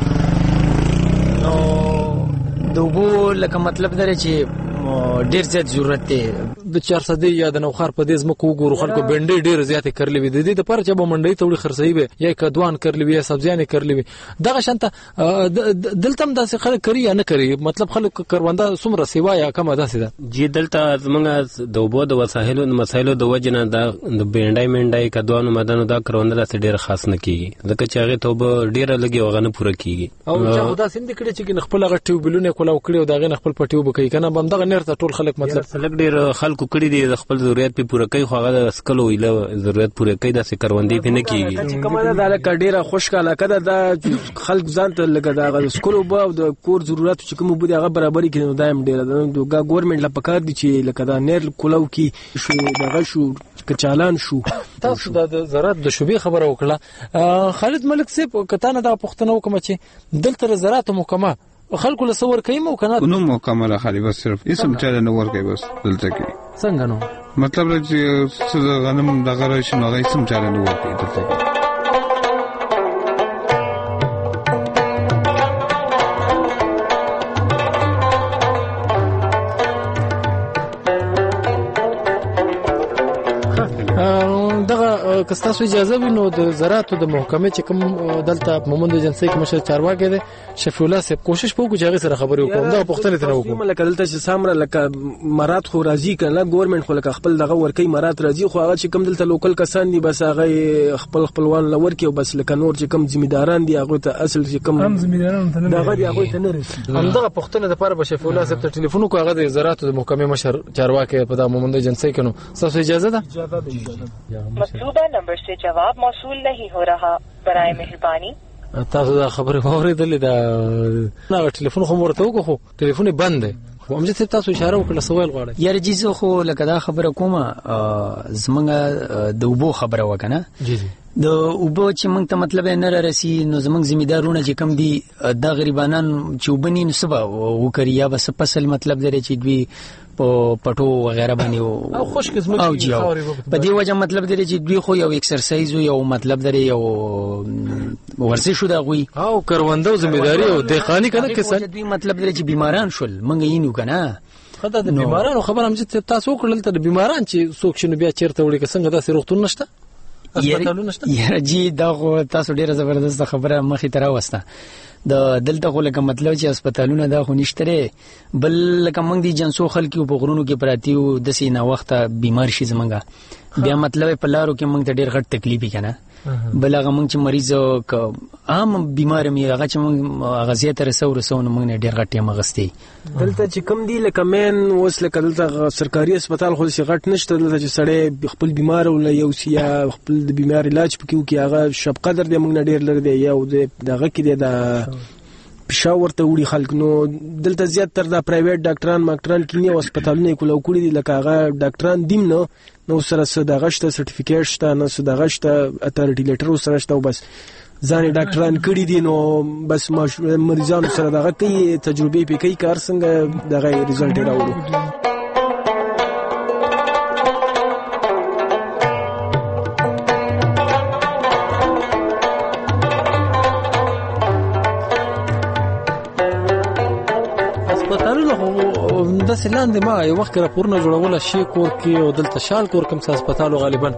دي نو د وبو لکه مطلب درې چې ډیر زیات ضرورت دی د 400 یا د نوخار په دې زمکو ګورو خلکو بنډي ډیر زیات کړلې وي د دې لپاره چې به منډي ته وړي خرڅي وي یا کدوان کړلې وي یا سبزیانه کړلې وي دغه شانته دلته هم داسې خلک کوي یا نه کوي مطلب خلک کروانده سمره سیوا یا کومه داسې ده جی دلته زمونږ د وبو د وسایلو مسایلو د وجنه د بنډای منډای کدوانو مدانو دا کروانده داسې ډیر خاص نه کیږي ځکه چې هغه ته به ډیره لګي وغه نه پوره کیږي او چې خدا سند کړي چې خپل هغه ټیوبلونه کولاو کړي او دغه خپل پټیو بکې کنه بم دغه نیر ته ټول خلک مطلب خلک ډیر خلکو کړي دي خپل ضرورت په پوره کوي خو هغه سکلو ویله ضرورت پوره کوي دا څه کروندې په نه کیږي چې کومه دا علاقه ډیره خوشاله علاقه ده خلک ځان ته لګا دا سکلو به د کور ضرورت چې کوم بده هغه برابرۍ کړي نو دایم ډیره د ګورنمنت لپاره پکار دي چې لکه دا نیر کولاو کی شو دغه شو کچالان شو تاسو د زراعت د شوبې خبره وکړه خالد ملک صاحب کتانه د پښتنو کوم چې دلته زراعت محکمه خلکو له سور کوي مو کنه نو محکمه خالي بس صرف اسم چاله نو ور کوي بس دلته کې څنګه نو مطلب چې څه غنم دغه راشي نو اسم چاله نو ور کوي دلته کې کستاسو اجازه وینو د زراعت د محکمې چې کوم دلته مومند جنسي کې مشر چارواکي دي شفیع الله صاحب کوشش وکړو چې هغه سره خبرې وکړو دا پښتنه ته وکړو ملک دلته چې سامره لکه مراد خو راضي کله ګورنمنت خو لکه خپل دغه ورکی مراد راضي خو هغه چې کوم دلته لوکل کسان دي بس هغه خپلوان لور کې بس لکه نور چې کوم ځمیداران دي هغه ته اصل چې کوم هم ځمیداران ته نه دغه دی هغه ته نه رسي همدغه پښتنه د لپاره به شفیع الله صاحب ته ټلیفون وکړو هغه د زراعت د محکمې مشر چارواکي په د مومند جنسي کې نو تاسو اجازه ده مطلوبہ نمبر سے جواب موصول نہیں ہو رہا برائے مہربانی تاسو دا خبره واورېدلې دا نه ټلیفون خو ورته وکړو ټلیفون بند دی خو هم چې تاسو اشاره وکړه سوال غواړئ یاره جیزو خو لکه دا خبره کومه زمونږ د وبو خبره وکنه جی د وبو چې موږ ته مطلب نه راسي نو زمونږ ذمہدارونه چې کم دي د غریبانان چې وبني نو سبا وکړي یا بس فصل مطلب درې چې دوی په پټو وغیرہ باندې او خوش قسمت او جی په دې وجه مطلب درې چې دوی خو یو ایکسرسایز یو مطلب درې یو ورزش شو دا غوي او کروندو ذمہداري او دهقانی کنه کسان دوی مطلب درې چې بیماران شول منګ یې نو کنه خدای د بیمارانو خبر هم چې تاسو کړل ته بیماران چې څوک شنو بیا چیرته وړي څنګه داسې روغتون نشته هسپتالونه نشته یا جی دا تاسو ډیره زبردست خبره مخې ته راوسته د دلته خو لکه مطلب چې هسپتالونه دا خو نشته بل لکه موږ دي جنسو خلکو په غرونو کې پراتیو د سینا وخته بیمار شي زمونږه بیا مطلب په لارو کې موږ ته ډیر غټ تکلیف کنه بل هغه موږ چې مریض عام بیمار مې هغه چې موږ غزيات رسو نو موږ ډیر غټ یې مغستي دلته چې کم دی لکه مین اوس لکه دلته سرکاري هسپتال خو شي غټ نشته دلته چې سړی خپل بیمار ول یو سیا خپل د بیمار علاج پکې وکي هغه شب قدر دی موږ ډیر لري دی یو دغه کې دی د پېښور ته وړي خلک. نو دلته زیات تر دا پرایویټ ډاکټران کلینیک او هسپتالونه کولو کړي دي، لکه هغه ډاکټران دیم نو سره دغه شته سرټیفیکیټ شته، نه دغه شته اتارټي لیټر سره شته، او بس ځان ډاکټران کړي دي. نو بس مریضانو سره دغه کوي، تجربې پې کوي، کار څنګه دغه ریزلټ راوړو. داسې لاندې ما یو وخت راپورونه جوړول شي کور کې، او دلته شال کور کوم څه هسپتال غالبا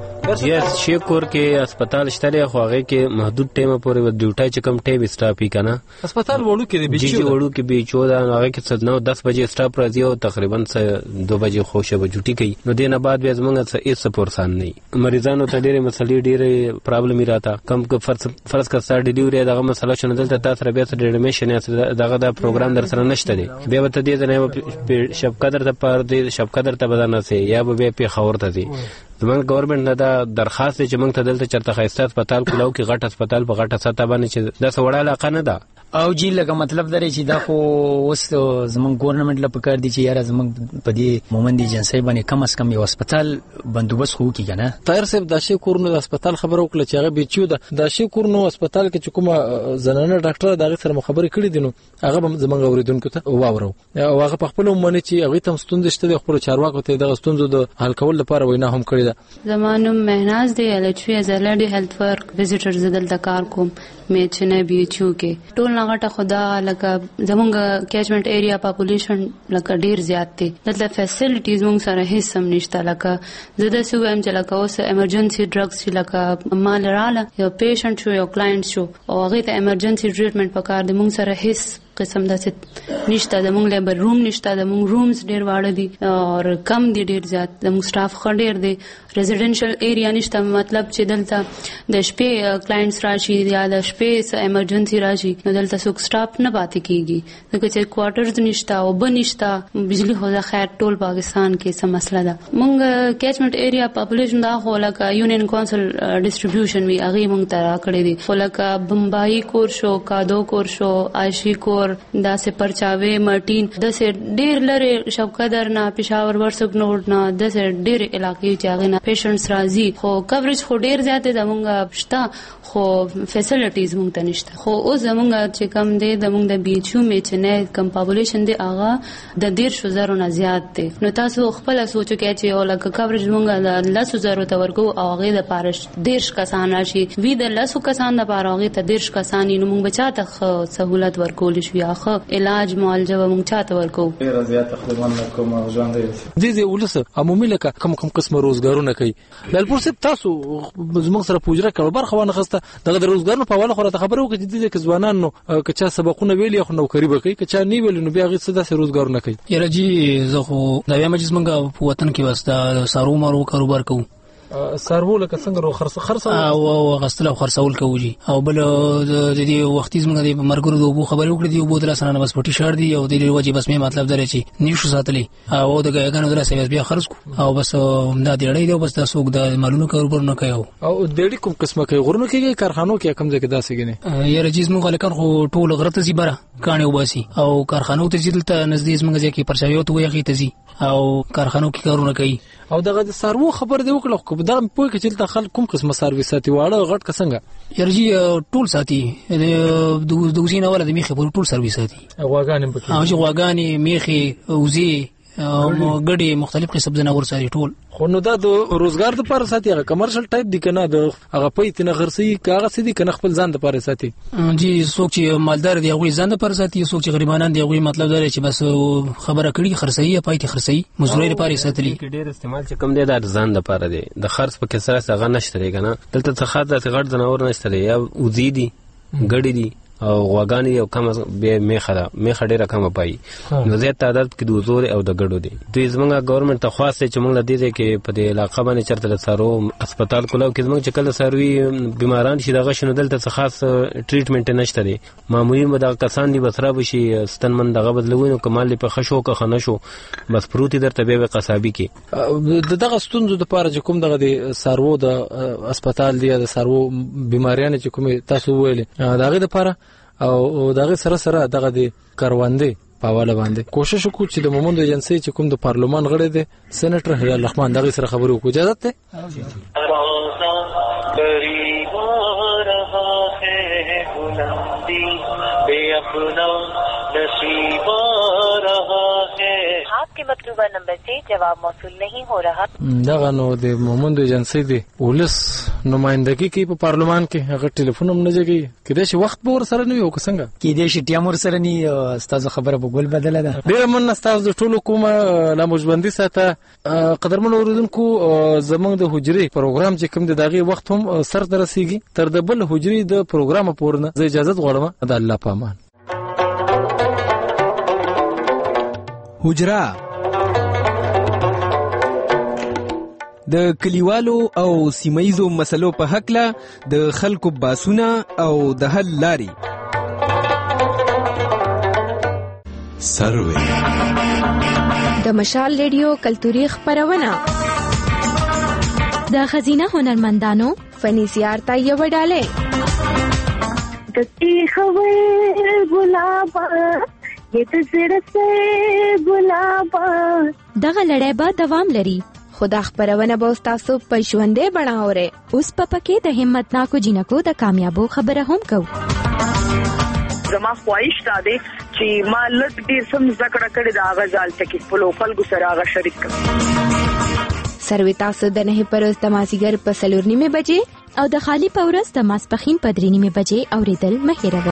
شي کور کې هسپتال شته، خو هغه کې محدود ټایم پورې ډیوټي چې کم ټایم سټاپ یې کنه. هسپتال وړو کې دی جی وړو کې به 14 هغه کې 9-10 بجې سټاپ راځي او تقریبا 2 بجې خوشه به ډیوټي کوي. نو دینه بعد بیا زمونږ څه هیڅ پورسان نه مریضانو ته ډېرې مسلې ډېرې پرابلم راته. کم فرض کا سټار ډیلیوري دغه مسله شنه دلته تاسو بیا سره ډیډمیشن دغه دا پروګرام در سره نشته دی، بیا به ته دې نه شب قدر ته پر دې شب قدر ته بدانه سي یا به په خبر ته دي. زمونږ ګورنمنت نه دا درخواست چې موږ ته دلته چرته خاصه هسپتال کولو کې غټ هسپتال په غټه سطح باندې چې دا سوړه علاقه نه ده. او جی لکه مطلب درې چې دا خو اوس زمونږ ګورنمنت لپاره کار دي چې یاره زمونږ په دې مومند ایجنسی باندې کم از کم یو هسپتال بندوبست خو کی کنه. طاهر صاحب دا شی کورنو هسپتال خبر وکړه چې هغه بیچو دا شی کورنو هسپتال کې چې کومه زنانه ډاکټر دا سره مخابره کړې دي، نو هغه زمونږ اوریدونکو ته واورو او هغه په خپل ومني چې هغه تم ستوند شته د خپل چارواکو ته د ستوندو د حل کول لپاره وینا هم کړې ده. زمانو مهناز دی الچوی از لړ هیلث ورک وزټر زدل د کار کوم مې چې نه بیچو کې ټول نغټه خدا لکه زمونږ کیچمنت ایریا پاپولیشن لکه ډیر زیات دی، دلته فیسیلیټیز مونږ سره هیڅ هم نشته. لکه زده سو هم چې لکه اوس ایمرجنسي ډرګز چې لکه مال رااله یو پیشنټ شو یو کلاینټ شو او هغه ته ایمرجنسي ټریټمنټ پکار دی، مونږ سره هیڅ قسم داسې نشته. زمونږ لیبر روم نشته، زمونږ رومز ډیر واړه دي او کم دي ډیر زیات، زمونږ سټاف ښه ډیر دی. ریزیډنشل ایریا نشته، مطلب چې دلته د شپې کلاینټس راشي یا د شپې ایمرجنسي راشي نو دلته څوک سټاف نه پاتې کیږي، ځکه چې کوارټرز نشته او نشته، بجلی خو دا خیر ټول پاکستان کې څه مسله ده. مونږ کیچمنت ایریا پاپولیشن دا خو لکه یونین کونسل ډیسټریبیوشن وی هغه مونږ ته راکړی دي، خو لکه بمبئی کور شو، کادو کور شو، عاشی کور، دا سه پرچاوي مارټین، د سه ډیر لره شوقدر نه پېښور ورسګ نوټ نه د سه ډیر علاقې چې هغه نه پیشنټس راځي، خو کوریج خو ډیر زیات دی زمونږ شته، خو فیسیلیټیز مونږ ته نشته. خو او زمونږ چې کم دی زمونږ د بیچو می چې نه کم پاپولیشن دی هغه د 1,000 نه زیات دی. نو تاسو خپل سوچو کې چې یو لکه کوریج مونږ د 1,000 ته ورکو او هغه د پارش 1,000 کسان راشي، وی د 1,000 کسان د پاره هغه ته 1,000 کسان نو مونږ بچاته سہولت ورکول شو یا علاج معالجه مونږ چاته ورکو. ډیر زیات خدمات کوم ځان دی دي ولسه عمومي لکه کوم قسم روزګارونه کوي. بلپور سپ تاسو زموږ سره پوجره کړو برخوانه خسته دغه روزګارونو په حواله خو خبرو کې دي چې ځوانان نو کچا سبقونه ویلي خو نوکری به کوي، کچا نه ویل نو بیا غي څه داسې روزګارونه کوي. یره جی زه خو دا وایم چې موږ په وطن کې واسطه سارو مارو کاروبار کوو، سارو لکه څنګه خرڅول او غسل او خرڅول کوي، او بل د دې وختي زموږ د مرګرو د وبو خبرې وکړې دي، وبو د لاسنه بس پټي شار دي او د دې وجه بس مې مطلب درې چې نیشو ساتلې او د غاګانو در سره بیا خرڅ کو او بس دا دیړې دی بس تاسو د مالونو کاروبار نه کوي. او دیړې کوم قسمه کوي غورنو کې کارخانو کې کم ځای کې داسې غني یاره چیز موږ لکه خو ټول غرته زی بره کانه وباسي او کارخانو ته ځدلته نزدې موږ ځکه پرچاوي ته وایي ته زی او کارخانو کې کارونه کوي. او دغه د سارو خبر دی وکړه خو دا په کې چې خلک کوم قسمه سرویساتي واړه غټ کسنګ یرجی ټول ساتي د دوزینه ولا د میخه ټول سرویساتي غواګانې پکې او چې غواګانې میخه اوزي او ګډي مختلف قسم زناور ساري ټول. خو نو دا د روزګار د لپاره ساتي هغه کمرشل ټایپ دي کنه د هغه پېت نه خرسي کاغه سدي کنه خپل ځان د لپاره ساتي. جی څوک چې مالدار دی هغه ځان د لپاره ساتي، څوک چې غریبانان دی هغه مطلب دی چې بس خبره کړي خرسي پېت خرسي مزدوري لپاره ساتلي. ډېر استعمال چې کم دی د ځان د لپاره دی، د خرڅ په کسره څنګه نشته کنه دلته څه خاطر غړ زناور نشته یا وزيدي ګړي دي او غواګانی او کم به میخه ډیره کم پای نو زیات تعداد کې د زور او د ګډو دي. دوی زمونږ ګورنمنت ته خاصه چې موږ لدې کې په دې علاقې باندې چرته د سارو هسپتال کولو کې زمونږ چې کله ساروي بیماران شي دغه شنو دلته څه خاص ټریټمنټ نشته دی، معمولی مده کسان دي بسره بشي ستنمن دغه بدلوي نو کمال په خشو که خنشو بس پروتي درته به قصابي کې دغه ستونزو د پاره چې کوم دغه د سارو د هسپتال دی د سارو بیماریان چې کوم تاسو ویل دغه د پاره او دغه سره دغه د کاروانده په حواله باندې کوشش وکړو چې د مومند ایجنسی چې کوم د پارلمان غړی دی سېنیټر هلال رحمان دغه سره خبرو وکړو. اجازه ده आपके मतलूबा नंबर से जवाब मौसूल नहीं हो रहा. دغه نو د مومند ایجنسی دی ولس نمائندګي کوي په پارلمان کې هغه ټلیفون هم نه جګي کله چې وخت به ور سره نه یو څنګه کېدې شي ټیمور سره نه استاد خبره په ګول بدله ده. ډیر من استاد ټولو کومه لا مجبندي ساته قدرمن اوردونکو زمونږ د حجري پروګرام چې کوم د دغه وخت هم سر درسيږي تر د بل حجري د پروګرام پورنه زه اجازه غواړم د الله پامان. حجره د کلیوالو او سیمایزو مسلو په حق له د خلکو باسونه او د حل لاري سروي د مشال ریډیو کلتوري خبرونه د خزینه هنرمندانو فني سیارتا یو ډاله دتی خوي ګلابا یہ تو زړه سے ګلابا دغه لړۍ به دوام لري. خدا خبرونه به تاسو په ژوندې بڼاوره اوس په پکې د همتناکو جنکو د کامیابو خبره هم کو. زما خواهش ده چې ما لږ ډیر سم ذکر کړی دا غزال تکي په لوکل ګو سره هغه شریک کړم. سروي تاسو د نه پرز د مازیګر په 4:30 بجې او د خالی پورز د ماسپخین په 3:30 بجې اوریدل مهیره.